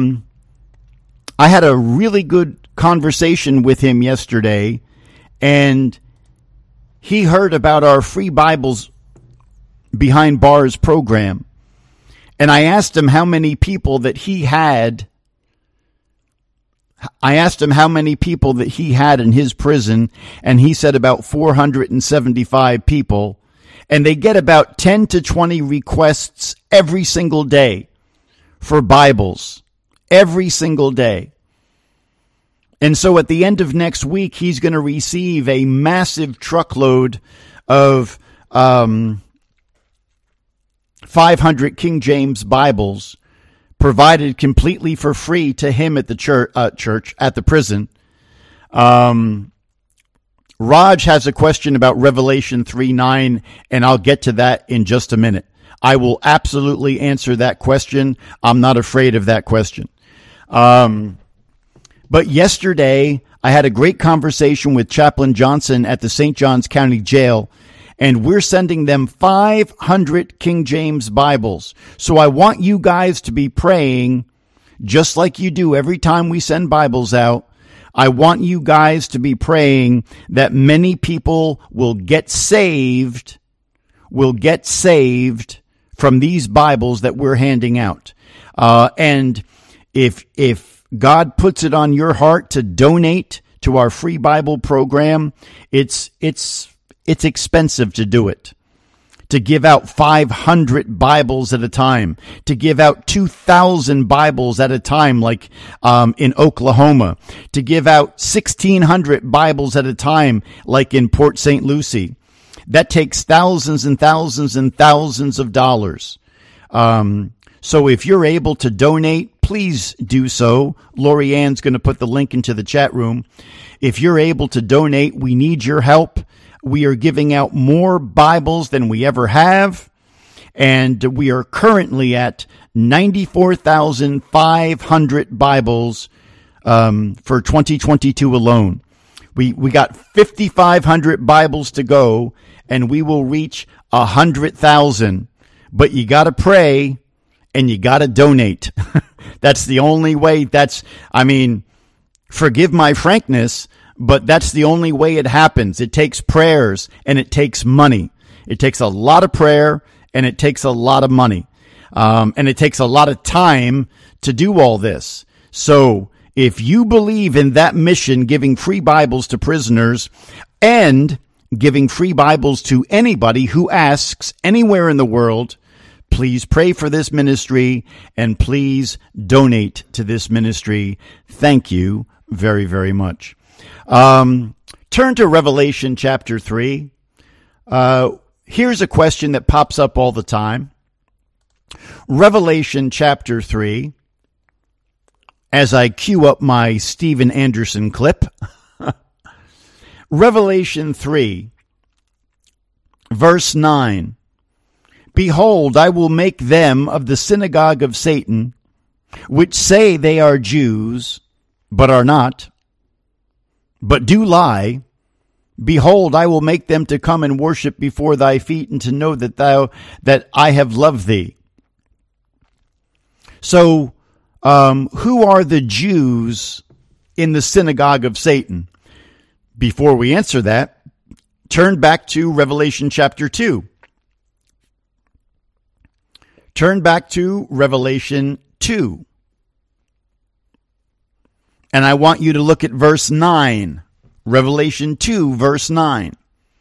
I had a really good conversation with him yesterday, and he heard about our Free Bibles Behind Bars program. And I asked him how many people that he had. I asked him how many people that he had in his prison, and he said about 475 people. And they get about 10 to 20 requests every single day for Bibles. Every single day. And so at the end of next week, he's going to receive a massive truckload of 500 King James Bibles provided completely for free to him at the church at the prison. Raj has a question about Revelation 3:9, and I'll get to that in just a minute. I will absolutely answer that question. I'm not afraid of that question. But yesterday, I had a great conversation with Chaplain Johnson at the St. Johns County Jail, and we're sending them 500 King James Bibles. So I want you guys to be praying, just like you do every time we send Bibles out. I want you guys to be praying that many people will get saved from these Bibles that we're handing out. And if God puts it on your heart to donate to our free Bible program, it's expensive to do it. To give out 500 Bibles at a time, to give out 2,000 Bibles at a time, like in Oklahoma, to give out 1,600 Bibles at a time, like in Port St. Lucie. That takes thousands and thousands and thousands of dollars. So if you're able to donate, please do so. Lori Ann's going to put the link into the chat room. If you're able to donate, we need your help. We are giving out more Bibles than we ever have, and we are currently at 94,500 Bibles for 2022 alone. We got 5,500 Bibles to go, and we will reach 100,000. But you got to pray, and you got to donate. That's the only way. Forgive my frankness, but that's the only way it happens. It takes prayers, and it takes money. It takes a lot of prayer, and it takes a lot of money. And it takes a lot of time to do all this. So if you believe in that mission, giving free Bibles to prisoners and giving free Bibles to anybody who asks anywhere in the world, please pray for this ministry and please donate to this ministry. Thank you very, very much. Turn to Revelation chapter 3. Here's a question that pops up all the time. Revelation chapter 3, as I cue up my Steven Anderson clip. Revelation 3, verse 9. Behold, I will make them of the synagogue of Satan, which say they are Jews, but are not, but do lie. Behold, I will make them to come and worship before thy feet, and to know that I have loved thee. So, who are the Jews in the synagogue of Satan? Before we answer that, turn back to Revelation chapter 2. Turn back to Revelation 2. And I want you to look at verse 9. Revelation 2, verse 9.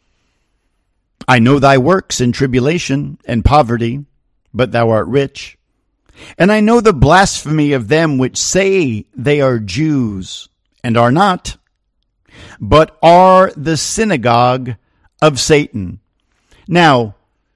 I know thy works in tribulation and poverty, but thou art rich. And I know the blasphemy of them which say they are Jews, and are not, but are the synagogue of Satan. Now,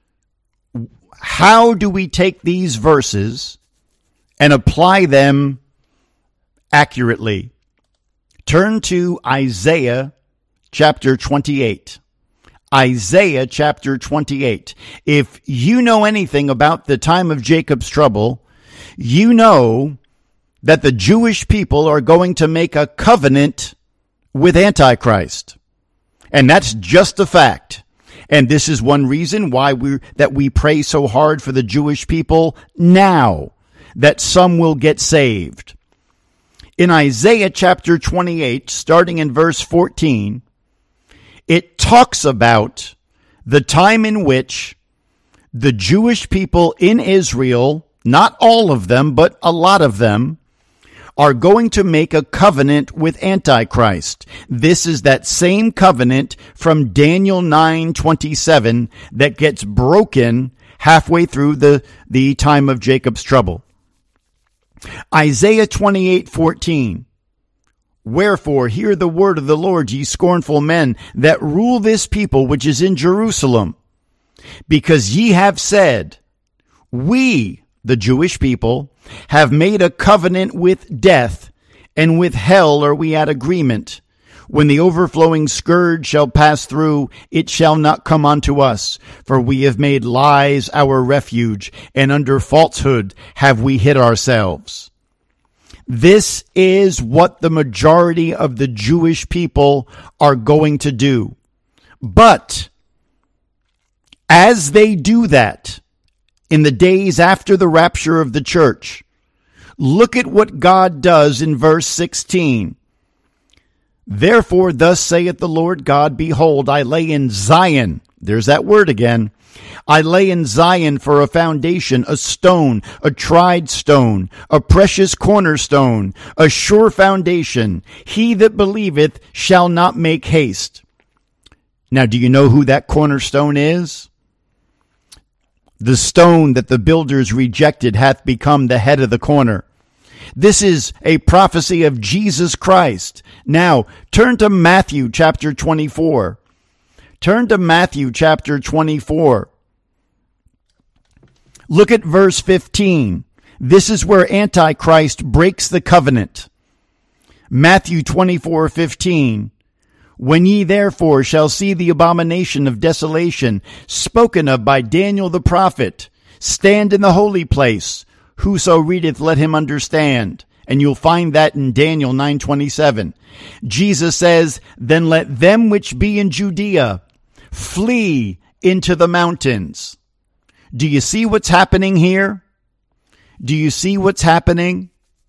how do we take these verses and apply them accurately? Turn to Isaiah chapter 28. Isaiah chapter 28. If you know anything about the time of Jacob's trouble, you know that the Jewish people are going to make a covenant with Antichrist. And that's just a fact. And this is one reason why we pray so hard for the Jewish people now, that some will get saved. In Isaiah chapter 28, starting in verse 14, it talks about the time in which the Jewish people in Israel, not all of them, but a lot of them, are going to make a covenant with Antichrist. This is that same covenant from Daniel 9:27 that gets broken halfway through the time of Jacob's trouble. Isaiah 28:14. Wherefore, hear the word of the Lord, ye scornful men that rule this people which is in Jerusalem. Because ye have said, we, the Jewish people, have made a covenant with death, and with hell are we at agreement. When the overflowing scourge shall pass through, it shall not come unto us. For we have made lies our refuge, and under falsehood have we hid ourselves. This is what the majority of the Jewish people are going to do. But as they do that, in the days after the rapture of the church, look at what God does in verse 16. Therefore, thus saith the Lord God, behold, I lay in Zion, there's that word again, I lay in Zion for a foundation, a stone, a tried stone, a precious cornerstone, a sure foundation. He that believeth shall not make haste. Now, do you know who that cornerstone is? The stone that the builders rejected hath become the head of the corner. This is a prophecy of Jesus Christ. Now, turn to Matthew chapter 24. Turn to Matthew chapter 24. Look at verse 15. This is where Antichrist breaks the covenant. Matthew 24:15. When ye therefore shall see the abomination of desolation spoken of by Daniel the prophet, stand in the holy place. Whoso readeth, let him understand. And you'll find that in Daniel 9:27. Jesus says, "Then let them which be in Judea flee into the mountains." Do you see what's happening here? Do you see what's happening?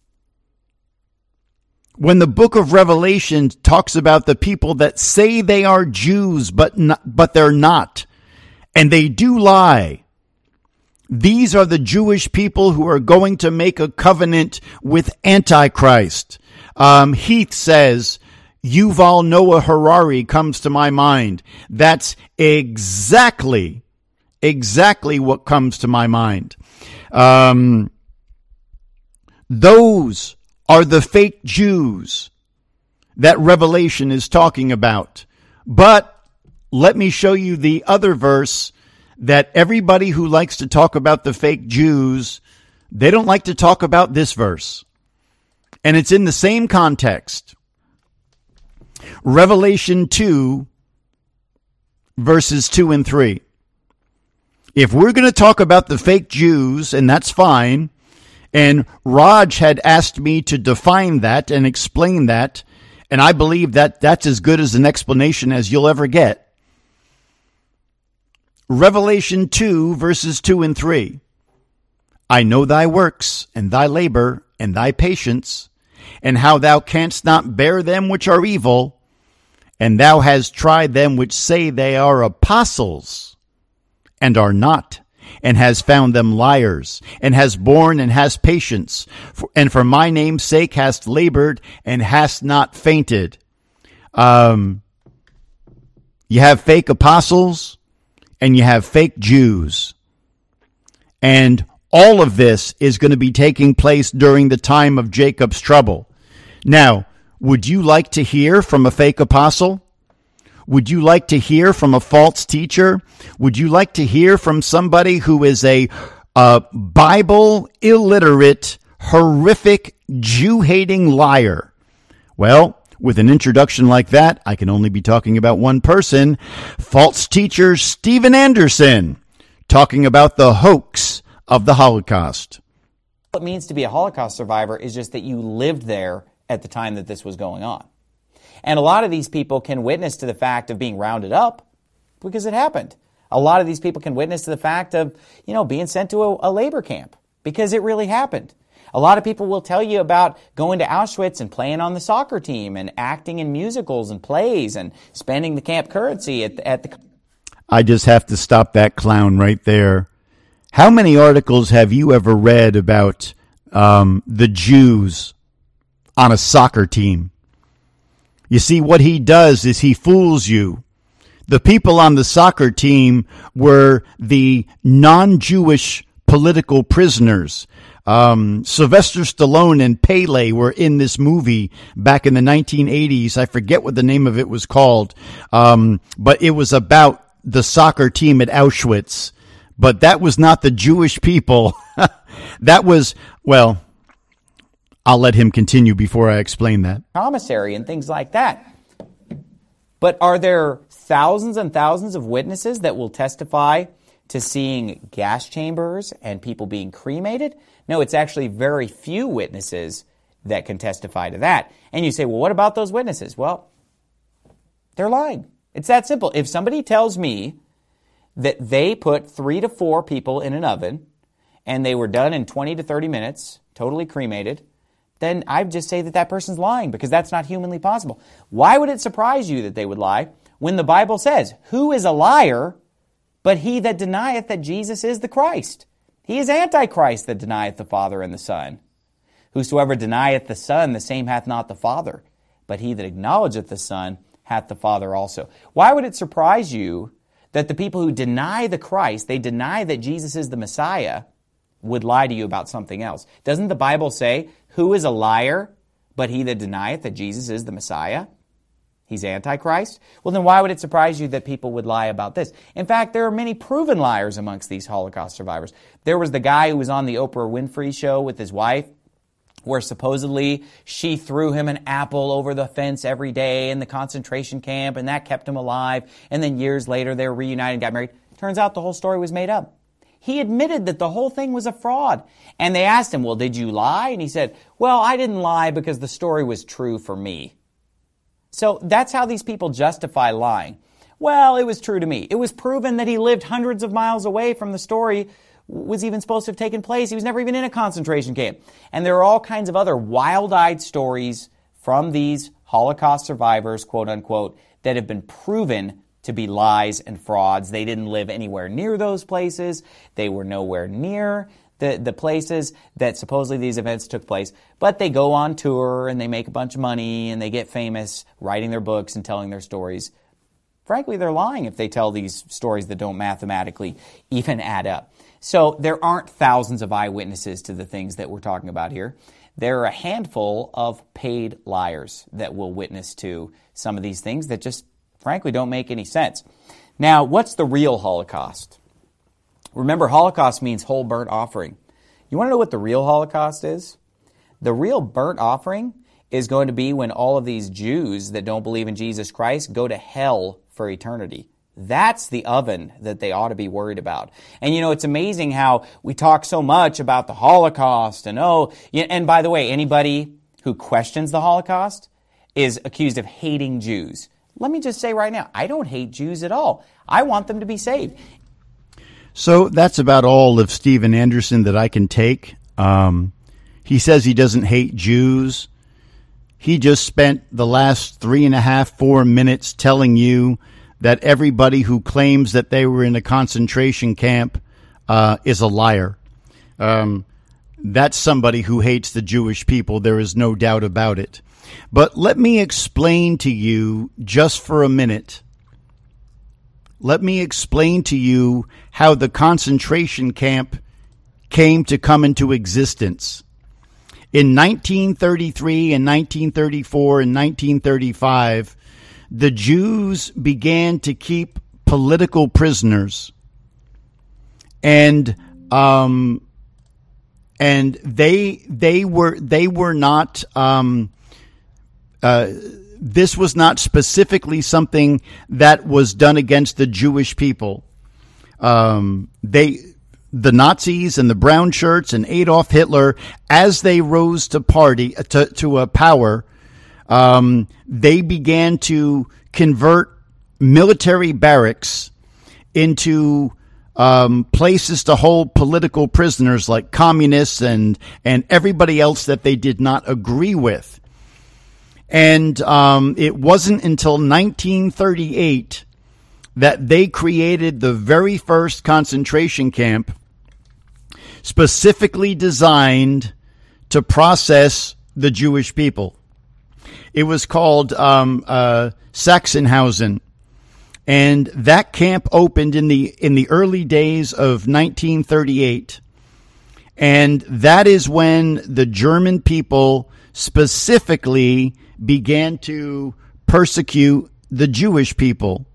When the book of Revelation talks about the people that say they are Jews, but they're not, and they do lie, these are the Jewish people who are going to make a covenant with Antichrist. Heath says, Yuval Noah Harari comes to my mind. That's exactly what comes to my mind. Those are the fake Jews that Revelation is talking about. But let me show you the other verse that everybody who likes to talk about the fake Jews, they don't like to talk about this verse. And it's in the same context. Revelation 2, verses 2 and 3. If we're going to talk about the fake Jews, and that's fine, and Raj had asked me to define that and explain that, and I believe that that's as good as an explanation as you'll ever get. Revelation 2, verses 2 and 3. I know thy works, and thy labor, and thy patience, and how thou canst not bear them which are evil, and thou hast tried them which say they are apostles, and are not, and has found them liars, and has borne and has patience, and for my name's sake hast labored, and hast not fainted. You have fake apostles, and you have fake Jews. And all of this is going to be taking place during the time of Jacob's trouble. Now, would you like to hear from a fake apostle? Would you like to hear from a false teacher? Would you like to hear from somebody who is a Bible illiterate, horrific, Jew-hating liar? Well, with an introduction like that, I can only be talking about one person, false teacher Steven Anderson, talking about the hoax of the Holocaust. What it means to be a Holocaust survivor is just that you lived there at the time that this was going on. And a lot of these people can witness to the fact of being rounded up because it happened. A lot of these people can witness to the fact of, being sent to a labor camp because it really happened. A lot of people will tell you about going to Auschwitz and playing on the soccer team and acting in musicals and plays and spending the camp currency at the... I just have to stop that clown right there. How many articles have you ever read about the Jews on a soccer team? You see, what he does is he fools you. The people on the soccer team were the non-Jewish political prisoners. Sylvester Stallone and Pele were in this movie back in the 1980s. I forget what the name of it was called. But it was about the soccer team at Auschwitz. But that was not the Jewish people. That was, well, I'll let him continue before I explain that. Commissary and things like that. But are there thousands and thousands of witnesses that will testify to seeing gas chambers and people being cremated? No, it's actually very few witnesses that can testify to that. And you say, well, what about those witnesses? Well, they're lying. It's that simple. If somebody tells me that they put 3 to 4 people in an oven and they were done in 20 to 30 minutes, totally cremated, then I just say that that person's lying because that's not humanly possible. Why would it surprise you that they would lie when the Bible says, who is a liar but he that denieth that Jesus is the Christ? He is Antichrist that denieth the Father and the Son. Whosoever denieth the Son, the same hath not the Father. But he that acknowledgeth the Son hath the Father also. Why would it surprise you that the people who deny the Christ, they deny that Jesus is the Messiah, would lie to you about something else? Doesn't the Bible say, who is a liar but he that denieth that Jesus is the Messiah? He's Antichrist? Well, then why would it surprise you that people would lie about this? In fact, there are many proven liars amongst these Holocaust survivors. There was the guy who was on the Oprah Winfrey show with his wife, where supposedly she threw him an apple over the fence every day in the concentration camp, and that kept him alive. And then years later, they were reunited and got married. Turns out the whole story was made up. He admitted that the whole thing was a fraud. And they asked him, well, did you lie? And he said, well, I didn't lie because the story was true for me. So that's how these people justify lying. Well, it was true to me. It was proven that he lived hundreds of miles away from the story was even supposed to have taken place. He was never even in a concentration camp. And there are all kinds of other wild-eyed stories from these Holocaust survivors, quote unquote, that have been proven to be lies and frauds. They didn't live anywhere near those places. They were nowhere near the places that supposedly these events took place. But they go on tour and they make a bunch of money and they get famous writing their books and telling their stories. Frankly, they're lying if they tell these stories that don't mathematically even add up. So there aren't thousands of eyewitnesses to the things that we're talking about here. There are a handful of paid liars that will witness to some of these things that just, frankly, don't make any sense. Now, what's the real Holocaust? Remember, Holocaust means whole burnt offering. You want to know what the real Holocaust is? The real burnt offering is going to be when all of these Jews that don't believe in Jesus Christ go to hell for eternity. That's the oven that they ought to be worried about. And you know, it's amazing how we talk so much about the Holocaust and by the way, anybody who questions the Holocaust is accused of hating Jews. Let me just say right now, I don't hate Jews at all. I want them to be saved. So that's about all of Steven Anderson that I can take. He says he doesn't hate Jews. He just spent the last 3.5-4 minutes telling you that everybody who claims that they were in a concentration camp is a liar. That's somebody who hates the Jewish people. There is no doubt about it. But let me explain to you just for a minute. Let me explain to you how the concentration camp came to come into existence. In 1933 and 1934 and 1935, the Jews began to keep political prisoners, and they were not. This was not specifically something that was done against the Jewish people. The Nazis and the brown shirts and Adolf Hitler, as they rose to power, they began to convert military barracks into places to hold political prisoners like communists and everybody else that they did not agree with. And it wasn't until 1938 that they created the very first concentration camp specifically designed to process the Jewish people. It was called Sachsenhausen, and that camp opened in the early days of 1938. And that is when the German people specifically began to persecute the Jewish people.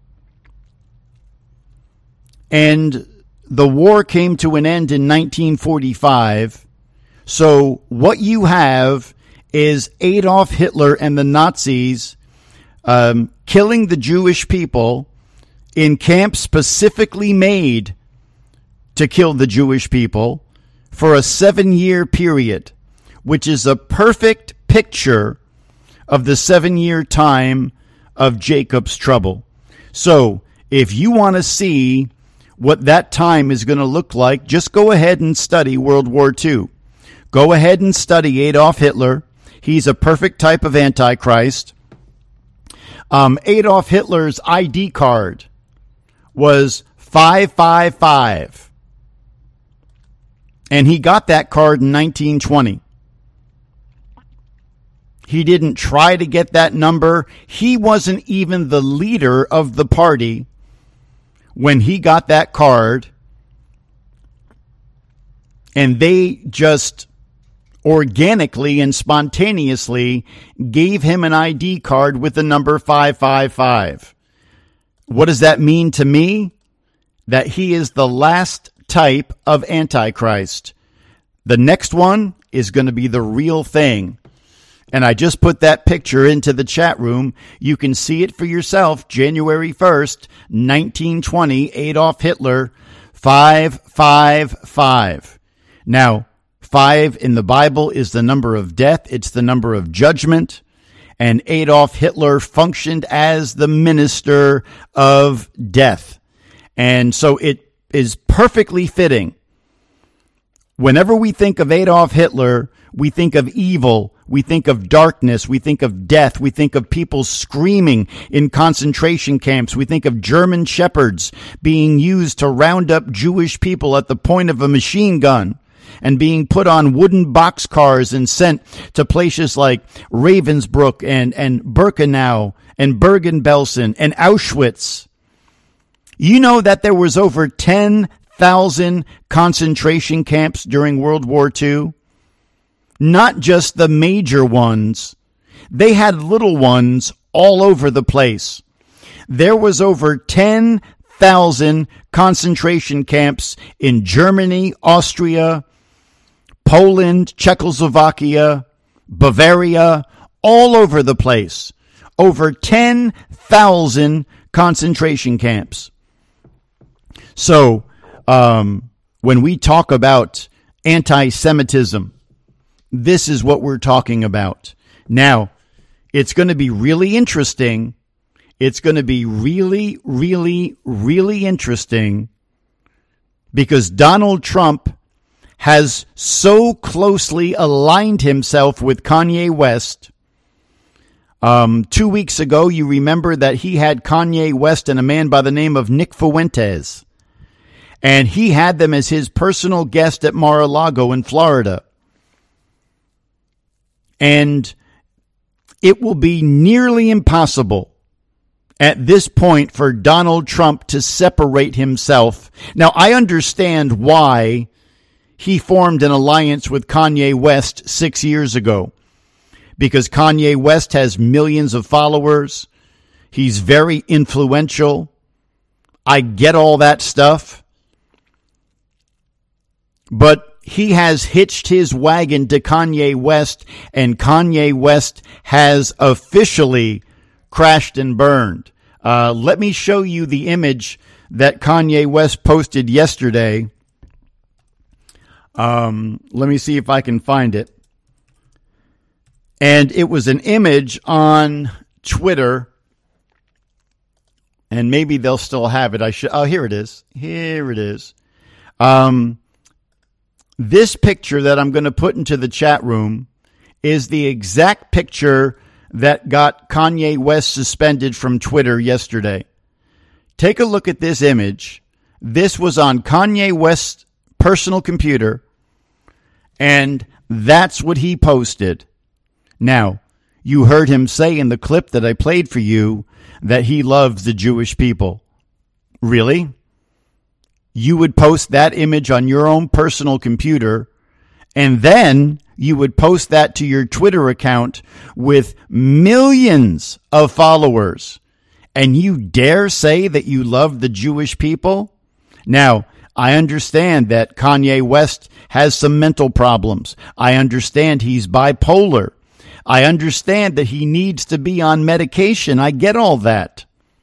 And the war came to an end in 1945. So what you have is Adolf Hitler and the Nazis killing the Jewish people in camps specifically made to kill the Jewish people for a 7-year period, which is a perfect picture of the 7-year time of Jacob's trouble. So if you want to see what that time is going to look like, just go ahead and study World War II. Go ahead and study Adolf Hitler. He's a perfect type of Antichrist. Adolf Hitler's ID card was 555. And he got that card in 1920. He didn't try to get that number. He wasn't even the leader of the party when he got that card, and they just organically and spontaneously gave him an ID card with the number 555. What does that mean to me? That he is the last type of Antichrist. The next one is going to be the real thing. And I just put that picture into the chat room. You can see it for yourself. January 1st, 1920, Adolf Hitler, 555. Now, 5 in the Bible is the number of death. It's the number of judgment. And Adolf Hitler functioned as the minister of death. And so it is perfectly fitting. Whenever we think of Adolf Hitler, we think of evil, we think of darkness, we think of death, we think of people screaming in concentration camps, we think of German shepherds being used to round up Jewish people at the point of a machine gun and being put on wooden boxcars and sent to places like Ravensbrück and Birkenau and Bergen-Belsen and Auschwitz. You know that there was over 10,000 concentration camps during World War II? Not just the major ones. They had little ones all over the place. There was over 10,000 concentration camps in Germany, Austria, Poland, Czechoslovakia, Bavaria, all over the place. Over 10,000 concentration camps. So, when we talk about anti-Semitism, this is what we're talking about. Now, it's going to be really interesting. It's going to be really, really, really interesting because Donald Trump has so closely aligned himself with Kanye West. 2 weeks ago, you remember that he had Kanye West and a man by the name of Nick Fuentes. And he had them as his personal guest at Mar-a-Lago in Florida. And it will be nearly impossible at this point for Donald Trump to separate himself. Now, I understand why he formed an alliance with Kanye West 6 years ago. Because Kanye West has millions of followers. He's very influential. I get all that stuff. But he has hitched his wagon to Kanye West, and Kanye West has officially crashed and burned. Let me show you the image that Kanye West posted yesterday. Let me see if I can find it. And it was an image on Twitter, and maybe they'll still have it. Oh, here it is. Here it is. This picture that I'm going to put into the chat room is the exact picture that got Kanye West suspended from Twitter yesterday. Take a look at this image. This was on Kanye West's personal computer, and that's what he posted. Now, you heard him say in the clip that I played for you that he loves the Jewish people. Really? You would post that image on your own personal computer, and then you would post that to your Twitter account with millions of followers, and you dare say that you love the Jewish people? Now, I understand that Kanye West has some mental problems. I understand he's bipolar. I understand that he needs to be on medication. I get all that.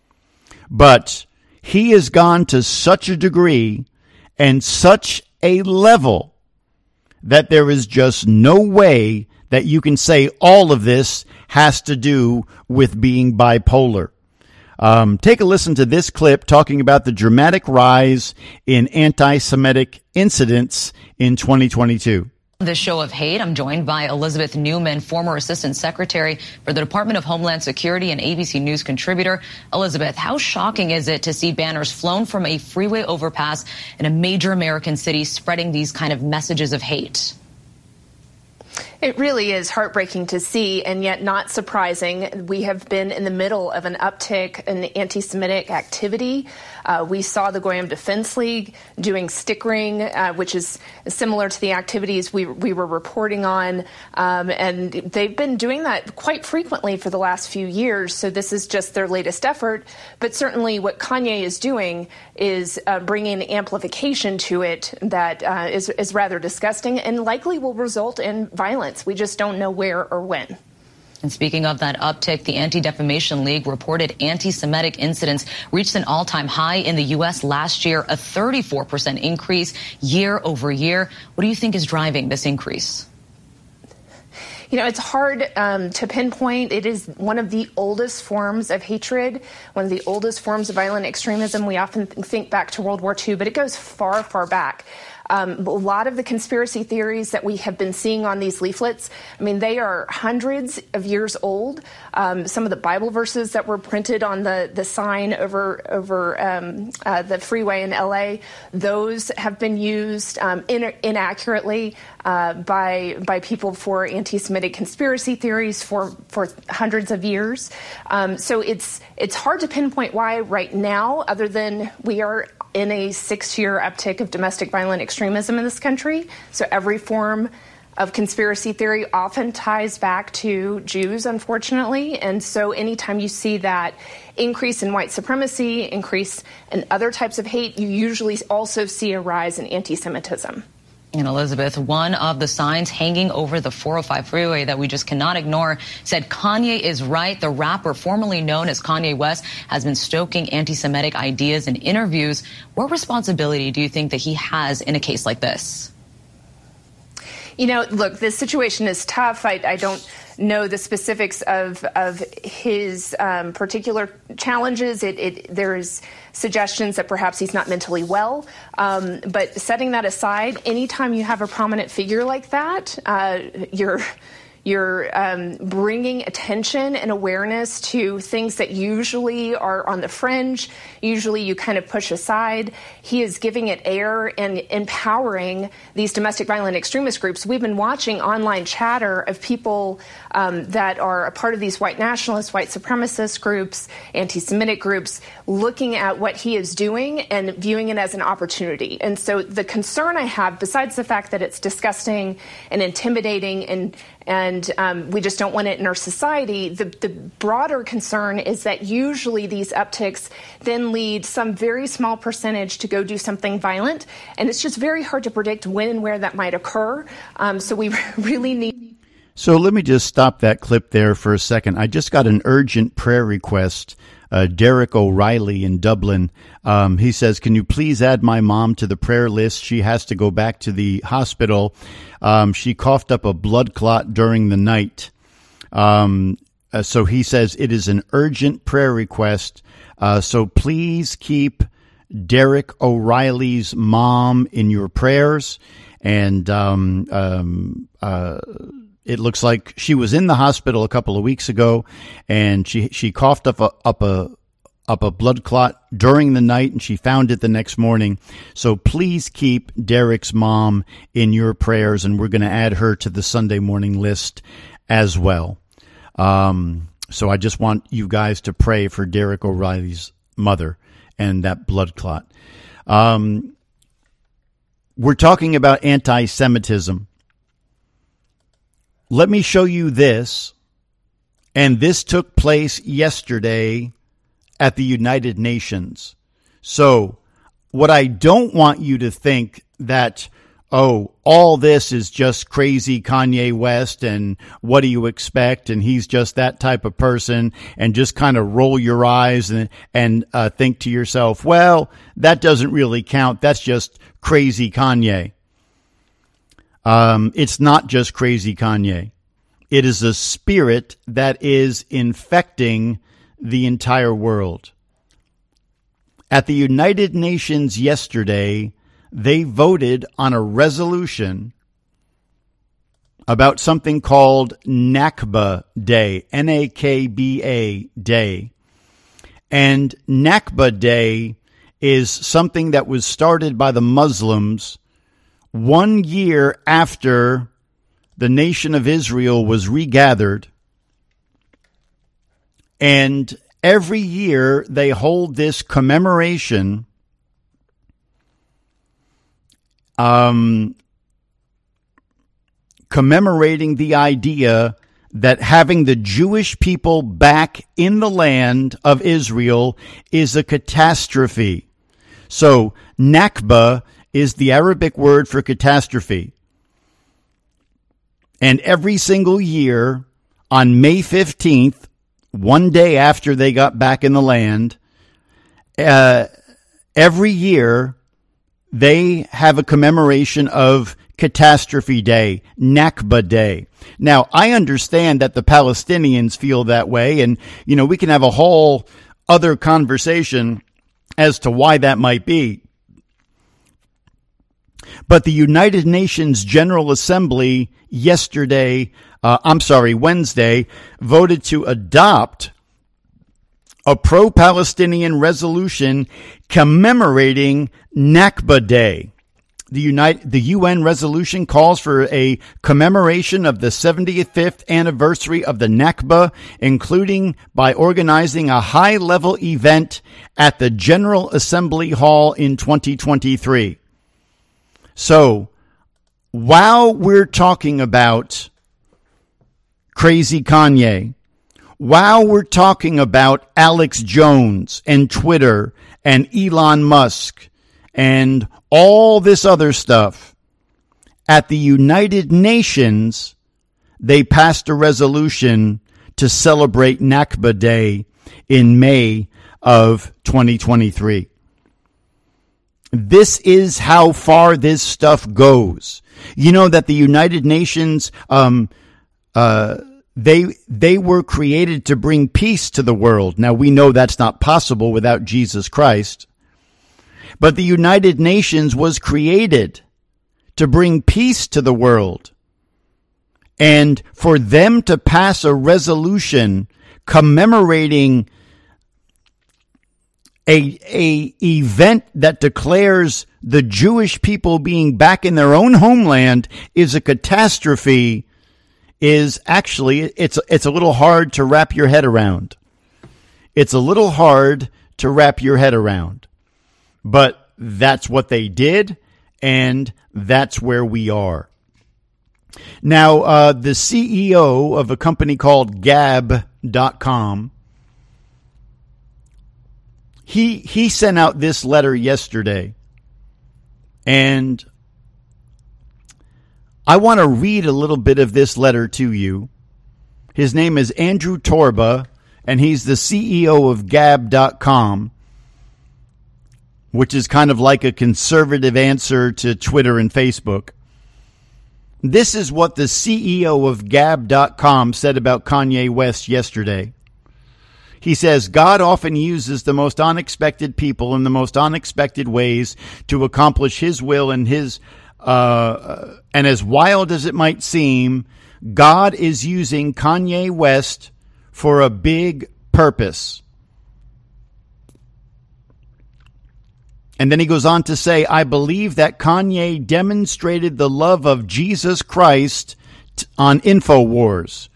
But he has gone to such a degree and such a level that there is just no way that you can say all of this has to do with being bipolar. Take a listen to this clip talking about the dramatic rise in anti-Semitic incidents in 2022. This show of hate, I'm joined by Elizabeth Newman, former Assistant Secretary for the Department of Homeland Security and ABC News contributor. Elizabeth, how shocking is it to see banners flown from a freeway overpass in a major American city spreading these kind of messages of hate? It really is heartbreaking to see, and yet not surprising. We have been in the middle of an uptick in anti-Semitic activity. We saw the Goyim Defense League doing stickering, which is similar to the activities we were reporting on. And they've been doing that quite frequently for the last few years. So this is just their latest effort. But certainly what Kanye is doing is bringing amplification to it that is rather disgusting and likely will result in violence. We just don't know where or when. And speaking of that uptick, the Anti-Defamation League reported anti-Semitic incidents reached an all-time high in the U.S. last year, a 34% increase year over year. What do you think is driving this increase? You know, it's hard to pinpoint. It is one of the oldest forms of hatred, one of the oldest forms of violent extremism. We often think back to World War II, but it goes far, far back. A lot of the conspiracy theories that we have been seeing on these leaflets, I mean, they are hundreds of years old. Some of the Bible verses that were printed on the sign over the freeway in L.A., those have been used inaccurately by people for anti-Semitic conspiracy theories for hundreds of years. So it's hard to pinpoint why right now, other than we are in a 6-year uptick of domestic violent extremism in this country. So every form of conspiracy theory often ties back to Jews, unfortunately. And so anytime you see that increase in white supremacy, increase in other types of hate, you usually also see a rise in anti-Semitism. And Elizabeth, one of the signs hanging over the 405 freeway that we just cannot ignore said Kanye is right. The rapper formerly known as Kanye West has been stoking anti-Semitic ideas in interviews. What responsibility do you think that he has in a case like this? You know, look, this situation is tough. I don't know the specifics of his particular challenges. There's suggestions that perhaps he's not mentally well. But setting that aside, anytime you have a prominent figure like that, you're bringing attention and awareness to things that usually are on the fringe, usually you kind of push aside. He is giving it air and empowering these domestic violent extremist groups. We've been watching online chatter of people that are a part of these white nationalist, white supremacist groups, anti-Semitic groups, looking at what he is doing and viewing it as an opportunity. And so the concern I have, besides the fact that it's disgusting and intimidating and we just don't want it in our society, the broader concern is that usually these upticks then lead some very small percentage to go do something violent. And it's just very hard to predict when and where that might occur. So we really need... So let me just stop that clip there for a second. I just got an urgent prayer request. Derek O'Reilly in Dublin. He says, can you please add my mom to the prayer list? She has to go back to the hospital. She coughed up a blood clot during the night. So he says it is an urgent prayer request. So please keep Derek O'Reilly's mom in your prayers. And it looks like she was in the hospital a couple of weeks ago, and she coughed up a blood clot during the night, and she found it the next morning. So please keep Derek's mom in your prayers, and we're going to add her to the Sunday morning list as well. So I just want you guys to pray for Derek O'Reilly's mother and that blood clot. We're talking about anti-Semitism. Let me show you this, and this took place yesterday at the United Nations. So what I don't want you to think that, oh, all this is just crazy Kanye West and what do you expect? And he's just that type of person, and just kind of roll your eyes and think to yourself, well, that doesn't really count. That's just crazy Kanye. It's not just crazy Kanye. It is a spirit that is infecting the entire world. At the United Nations yesterday, they voted on a resolution about something called Nakba Day, Nakba Day. And Nakba Day is something that was started by the Muslims 1 year after the nation of Israel was regathered. And every year they hold this commemoration commemorating the idea that having the Jewish people back in the land of Israel is a catastrophe. So Nakba is the Arabic word for catastrophe. And every single year on May 15th, one day after they got back in the land, every year they have a commemoration of Catastrophe Day, Nakba Day. Now, I understand that the Palestinians feel that way, and, we can have a whole other conversation as to why that might be. But the United Nations General Assembly Wednesday, voted to adopt a pro-Palestinian resolution commemorating Nakba Day. The UN resolution calls for a commemoration of the 75th anniversary of the Nakba, including by organizing a high-level event at the General Assembly Hall in 2023. So, while we're talking about crazy Kanye, while we're talking about Alex Jones and Twitter and Elon Musk and all this other stuff, at the United Nations, they passed a resolution to celebrate Nakba Day in May of 2023. This is how far this stuff goes. You know that the United Nations, they were created to bring peace to the world. Now, we know that's not possible without Jesus Christ. But the United Nations was created to bring peace to the world. And for them to pass a resolution commemorating a event that declares the Jewish people being back in their own homeland is a catastrophe, is actually, it's a little hard to wrap your head around. It's a little hard to wrap your head around. But that's what they did, and that's where we are. Now, the CEO of a company called Gab.com, he sent out this letter yesterday, and I want to read a little bit of this letter to you. His name is Andrew Torba, and he's the CEO of Gab.com, which is kind of like a conservative answer to Twitter and Facebook. This is what the CEO of Gab.com said about Kanye West yesterday. He says, God often uses the most unexpected people in the most unexpected ways to accomplish his will and and as wild as it might seem, God is using Kanye West for a big purpose. And then he goes on to say, I believe that Kanye demonstrated the love of Jesus Christ on InfoWars.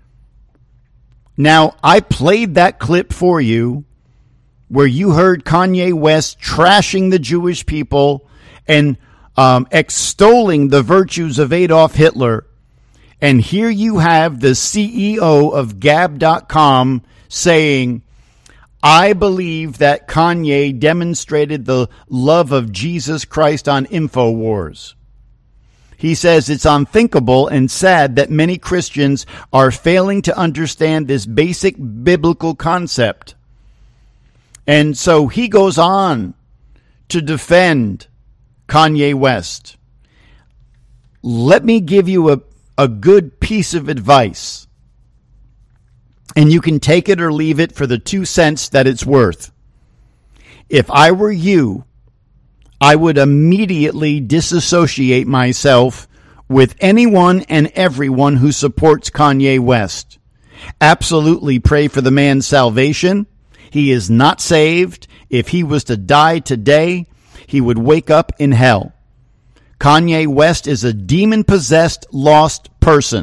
Now, I played that clip for you where you heard Kanye West trashing the Jewish people and extolling the virtues of Adolf Hitler. And here you have the CEO of Gab.com saying, I believe that Kanye demonstrated the love of Jesus Christ on InfoWars. He says it's unthinkable and sad that many Christians are failing to understand this basic biblical concept. And so he goes on to defend Kanye West. Let me give you a good piece of advice. And you can take it or leave it for the 2 cents that it's worth. If I were you, I would immediately disassociate myself with anyone and everyone who supports Kanye West. Absolutely pray for the man's salvation. He is not saved. If he was to die today, he would wake up in hell. Kanye West is a demon-possessed, lost person.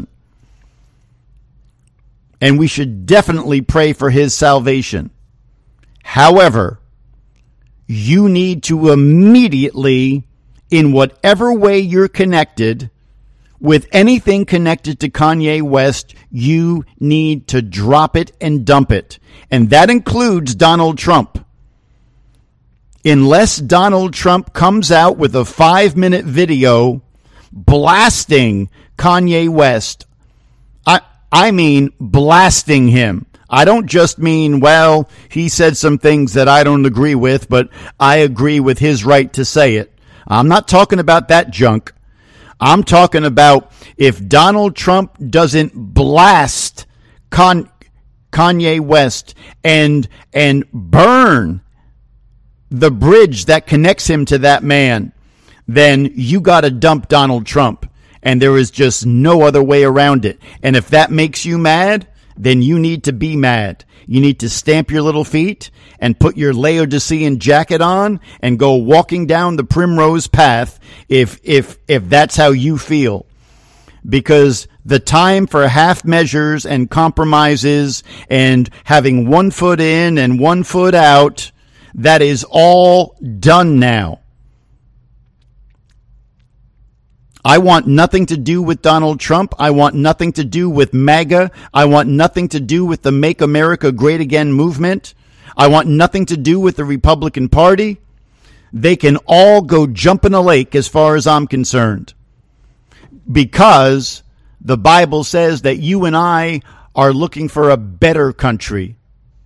And we should definitely pray for his salvation. However, you need to immediately, in whatever way you're connected, with anything connected to Kanye West, you need to drop it and dump it. And that includes Donald Trump. Unless Donald Trump comes out with a 5-minute video blasting Kanye West, I mean blasting him. I don't just mean, well, he said some things that I don't agree with, but I agree with his right to say it. I'm not talking about that junk. I'm talking about if Donald Trump doesn't blast Kanye West and burn the bridge that connects him to that man, then you got to dump Donald Trump. And there is just no other way around it. And if that makes you mad, then you need to be mad. You need to stamp your little feet and put your Laodicean jacket on and go walking down the primrose path if that's how you feel. Because the time for half measures and compromises and having 1 foot in and 1 foot out, that is all done now. I want nothing to do with Donald Trump. I want nothing to do with MAGA. I want nothing to do with the Make America Great Again movement. I want nothing to do with the Republican Party. They can all go jump in a lake as far as I'm concerned. Because the Bible says that you and I are looking for a better country.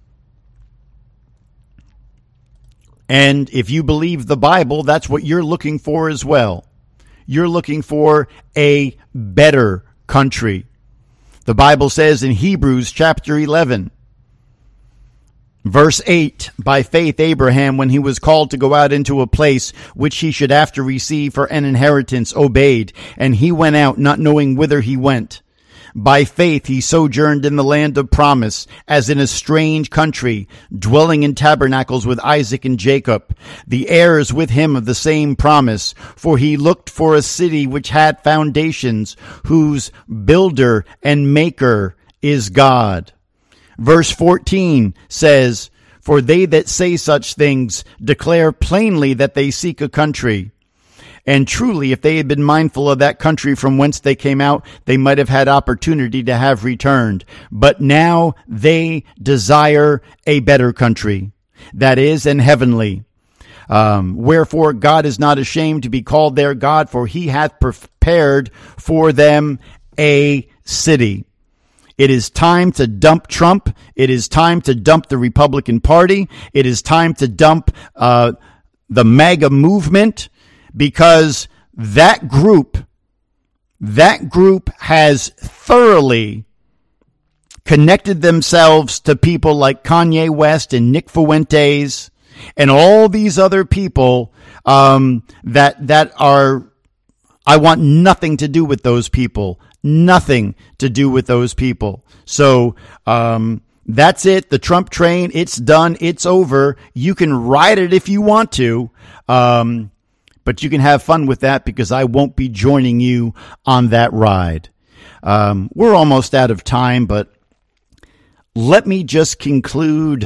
And if you believe the Bible, that's what you're looking for as well. You're looking for a better country. The Bible says in Hebrews chapter 11, verse 8, by faith Abraham, when he was called to go out into a place which he should after receive for an inheritance, obeyed, and he went out not knowing whither he went. By faith he sojourned in the land of promise, as in a strange country, dwelling in tabernacles with Isaac and Jacob, the heirs with him of the same promise. For he looked for a city which had foundations, whose builder and maker is God. Verse 14 says, for they that say such things declare plainly that they seek a country. And truly, if they had been mindful of that country from whence they came out, they might have had opportunity to have returned. But now they desire a better country, that is, an heavenly. Wherefore God is not ashamed to be called their God, for he hath prepared for them a city. It is time to dump Trump. It is time to dump the Republican Party. It is time to dump the MAGA movement. Because that group has thoroughly connected themselves to people like Kanye West and Nick Fuentes and all these other people that are, I want nothing to do with those people. Nothing to do with those people. So that's it. The Trump train, it's done. It's over. You can ride it if you want to. But you can have fun with that because I won't be joining you on that ride. We're almost out of time, but let me just conclude.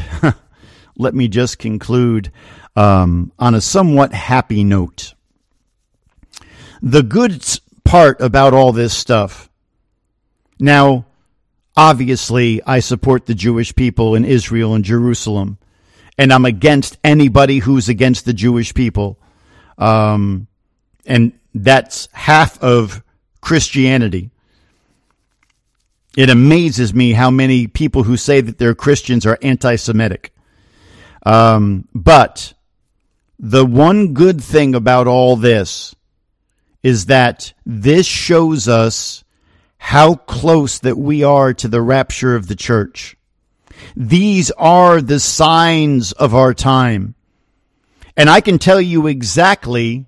On a somewhat happy note. The good part about all this stuff. Now, obviously, I support the Jewish people in Israel and Jerusalem, and I'm against anybody who's against the Jewish people. And that's half of Christianity. It amazes me how many people who say that they're Christians are anti-Semitic. But the one good thing about all this is that this shows us how close that we are to the rapture of the church. These are the signs of our time. And I can tell you exactly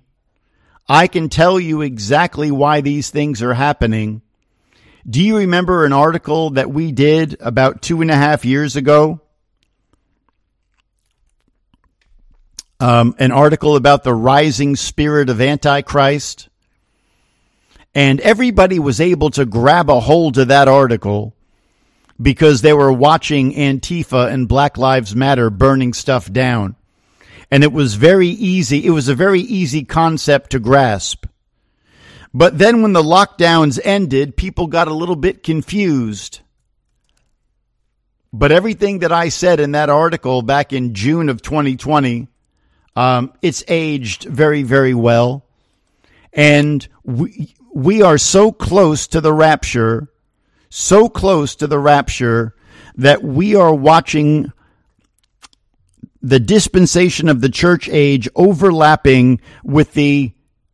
why these things are happening. Do you remember an article that we did about 2.5 years ago? An article about the rising spirit of Antichrist. And everybody was able to grab a hold of that article because they were watching Antifa and Black Lives Matter burning stuff down. And it was very easy. It was a very easy concept to grasp. But then when the lockdowns ended, people got a little bit confused. But everything that I said in that article back in June of 2020, it's aged very, very well. And we are so close to the rapture, so close to the rapture that we are watching the dispensation of the church age overlapping with the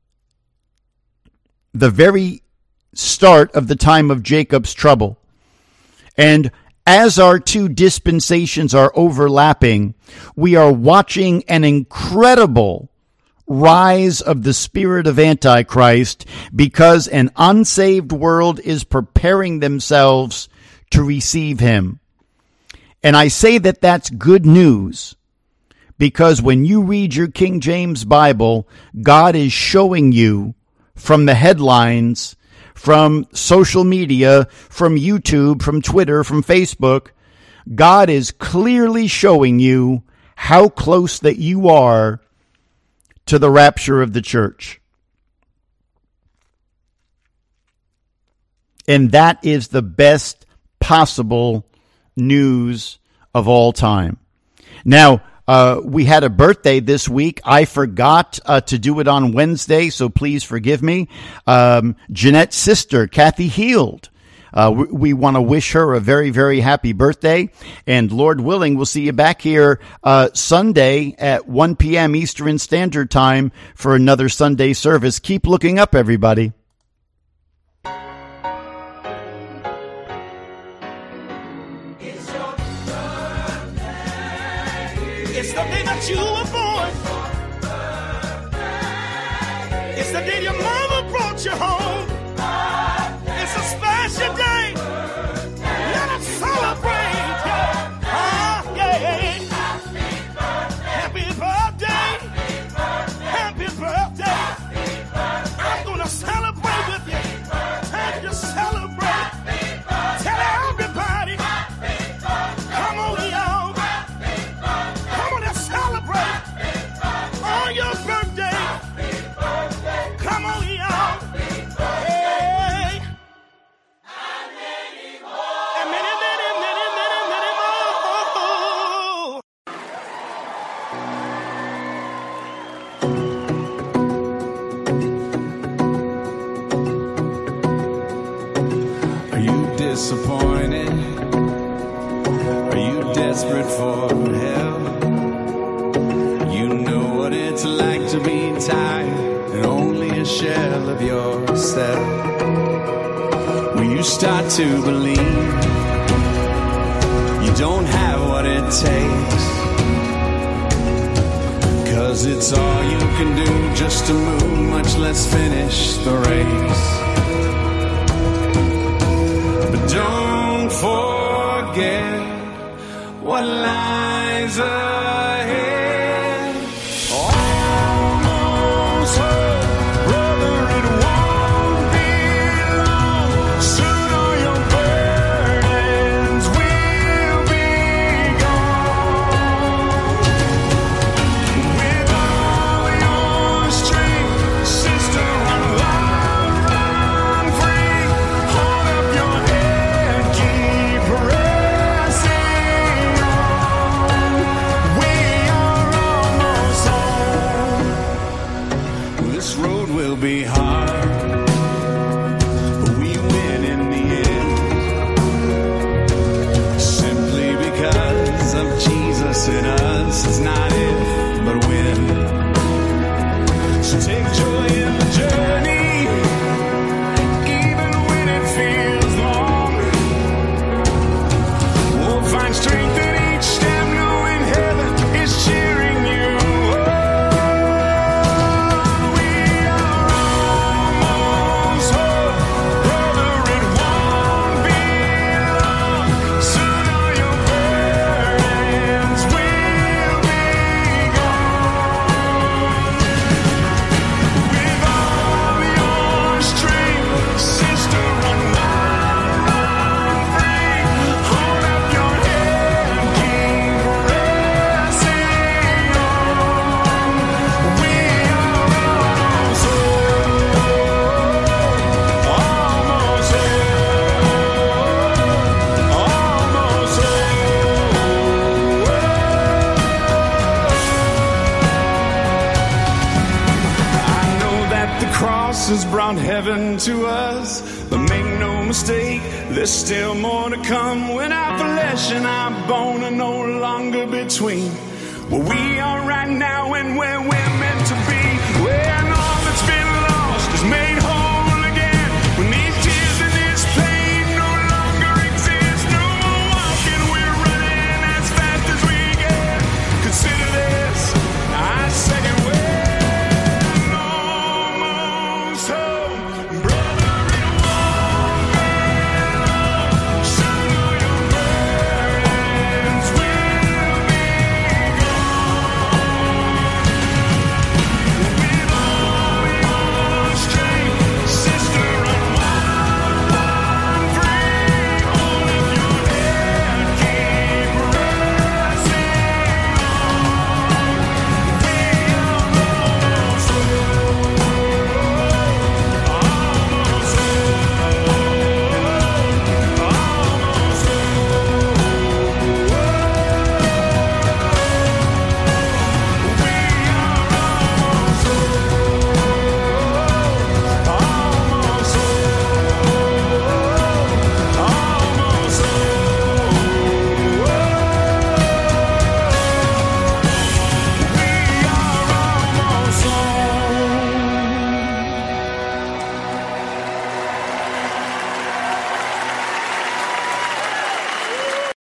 very start of the time of Jacob's trouble. And as our two dispensations are overlapping, we are watching an incredible rise of the spirit of Antichrist, because an unsaved world is preparing themselves to receive him. And I say that that's good news, because when you read your King James Bible, God is showing you from the headlines, from social media, from YouTube, from Twitter, from Facebook, God is clearly showing you how close that you are to the rapture of the church. And that is the best possible news of all time. Now, we had a birthday this week. I forgot to do it on Wednesday, so please forgive me. Jeanette's sister, Kathy Heald. We want to wish her a very, very happy birthday. And Lord willing, we'll see you back here Sunday at 1 p.m. Eastern Standard Time for another Sunday service. Keep looking up, everybody. It's the day that you were born. It's the day your mama brought you home. It's a special day. Let us celebrate. Yeah. Happy birthday. Happy birthday. I'm going to celebrate with you. Time to celebrate. Tell everybody. Come on, y'all. Celebrate on your birthday. Come on, y'all. Hey. And many more. Are you disappointed? Are you desperate for help? You know what it's like to be tired and only a shell of yourself. When you start to believe you don't have what it takes, 'cause it's all you can do just to move, much less finish the race. But don't forget what lies ahead. Keep pressing on. cross has brought heaven to us. But make no mistake, there's still more to come when our flesh and our bone are no longer between. Where we are right now